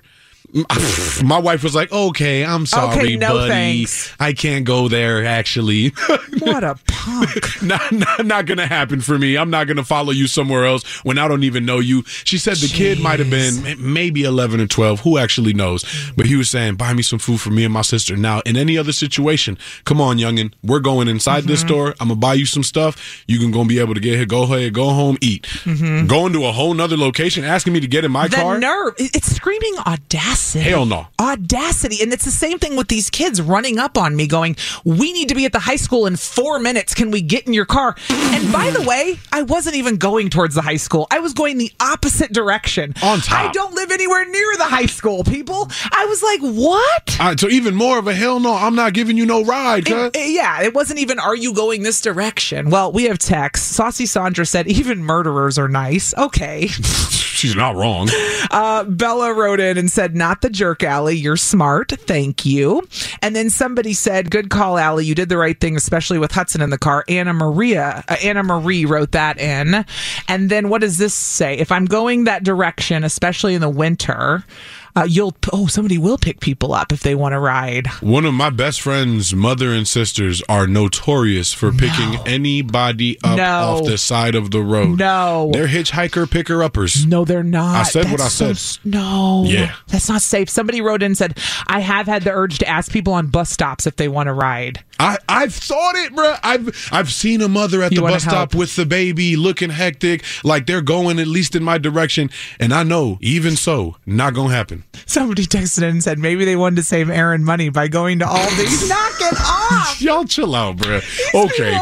My wife was like, okay, I'm sorry, buddy. Thanks. I can't go there, actually. What a punk. Not going to happen for me. I'm not going to follow you somewhere else when I don't even know you. She said the kid might have been maybe 11 or 12. Who actually knows? But he was saying, buy me some food for me and my sister. Now, in any other situation, come on, youngin'. We're going inside this store. I'm going to buy you some stuff. You can go be able to get here. Go ahead, go home, eat. Going to a whole nother location, asking me to get in my car. The nerve. It's screaming audacity. audacity. Hell no. Audacity. And it's the same thing with these kids running up on me going, we need to be at the high school in 4 minutes. Can we get in your car? And by the way, I wasn't even going towards the high school. I was going the opposite direction. On top. I don't live anywhere near the high school, people. I was like, what? So even more of a hell no, I'm not giving you no ride, cuz. It wasn't even, are you going this direction? Well, we have text. Saucy Sandra said, even murderers are nice. Okay. She's not wrong. Bella wrote in and said, not the jerk, Allie. You're smart. Thank you. And then somebody said, good call, Allie. You did the right thing, especially with Hudson in the car. Anna Marie wrote that in. And then what does this say? If I'm going that direction, especially in the winter, somebody will pick people up if they want to ride. One of my best friend's mother and sisters are notorious for picking anybody up off the side of the road. No. They're hitchhiker picker-uppers. No, they're not. I said what I said. No. Yeah. That's not safe. Somebody wrote in and said, I have had the urge to ask people on bus stops if they want to ride. I've thought it, bro. I've seen a mother at the bus stop with the baby looking hectic, like they're going at least in my direction, and I know, even so, not gonna happen. Somebody texted in and said maybe they wanted to save Aaron money by going to Aldi's. Knock it off. Y'all chill out, bro. Okay.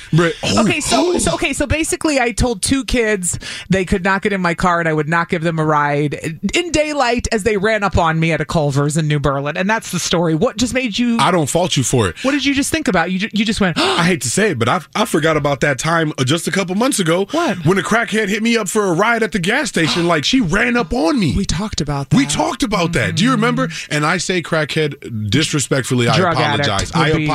So basically I told 2 kids they could not get in my car and I would not give them a ride in daylight as they ran up on me at a Culver's in New Berlin. And that's the story. What just made you... I don't fault you for it. What did you just think about? You just went... I hate to say it, but I forgot about that time just a couple months ago. What? When a crackhead hit me up for a ride at the gas station. Like, she ran up on me. We talked about that. That. Do you remember? And I say crackhead disrespectfully. I apologize.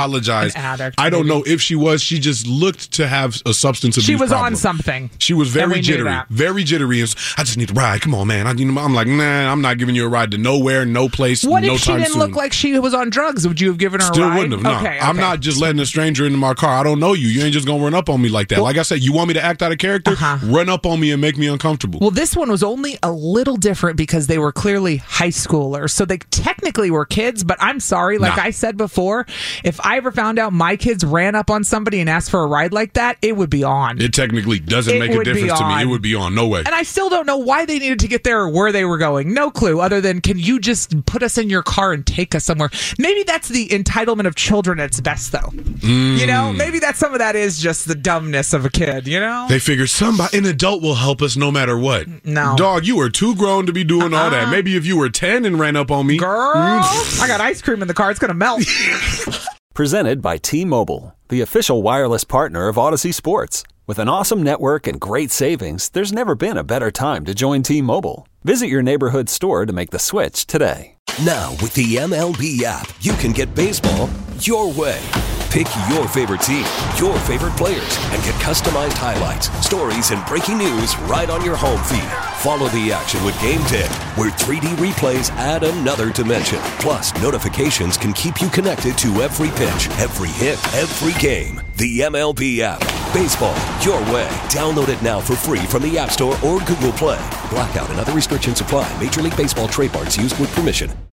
I don't know if she was. She just looked to have a substance abuse She was problem. on something. She was very jittery. Very jittery. And I just need a ride. Come on, man. I'm like, nah, I'm not giving you a ride to nowhere, no place, no time soon. What if she didn't look like she was on drugs? Would you have given her a ride? Still wouldn't have, no. Okay. I'm not just letting a stranger into my car. I don't know you. You ain't just going to run up on me like that. Like I said, you want me to act out of character? Run up on me and make me uncomfortable. Well, this one was only a little different because they were clearly high schoolers. So they technically were kids, but I'm sorry. Like I said before, if I ever found out my kids ran up on somebody and asked for a ride like that, it would be on. It technically doesn't make a difference to me. It would be on. No way. And I still don't know why they needed to get there or where they were going. No clue other than, can you just put us in your car and take us somewhere? Maybe that's the entitlement of children at its best, though. You know, maybe some of that is just the dumbness of a kid, you know? They figure an adult will help us no matter what. No. Dog, you were too grown to be doing all that. Maybe if you were 10 and ran up on me. Girl, I got ice cream in the car. It's going to melt. Presented by T-Mobile, the official wireless partner of Odyssey Sports. With an awesome network and great savings, there's never been a better time to join T-Mobile. Visit your neighborhood store to make the switch today. Now, with the MLB app, you can get baseball your way. Pick your favorite team, your favorite players, and get customized highlights, stories, and breaking news right on your home feed. Follow the action with Game Day, where 3D replays add another dimension. Plus, notifications can keep you connected to every pitch, every hit, every game. The MLB app. Baseball your way. Download it now for free from the App Store or Google Play. Blackout and other restrictions apply. Major League Baseball trademarks used with permission.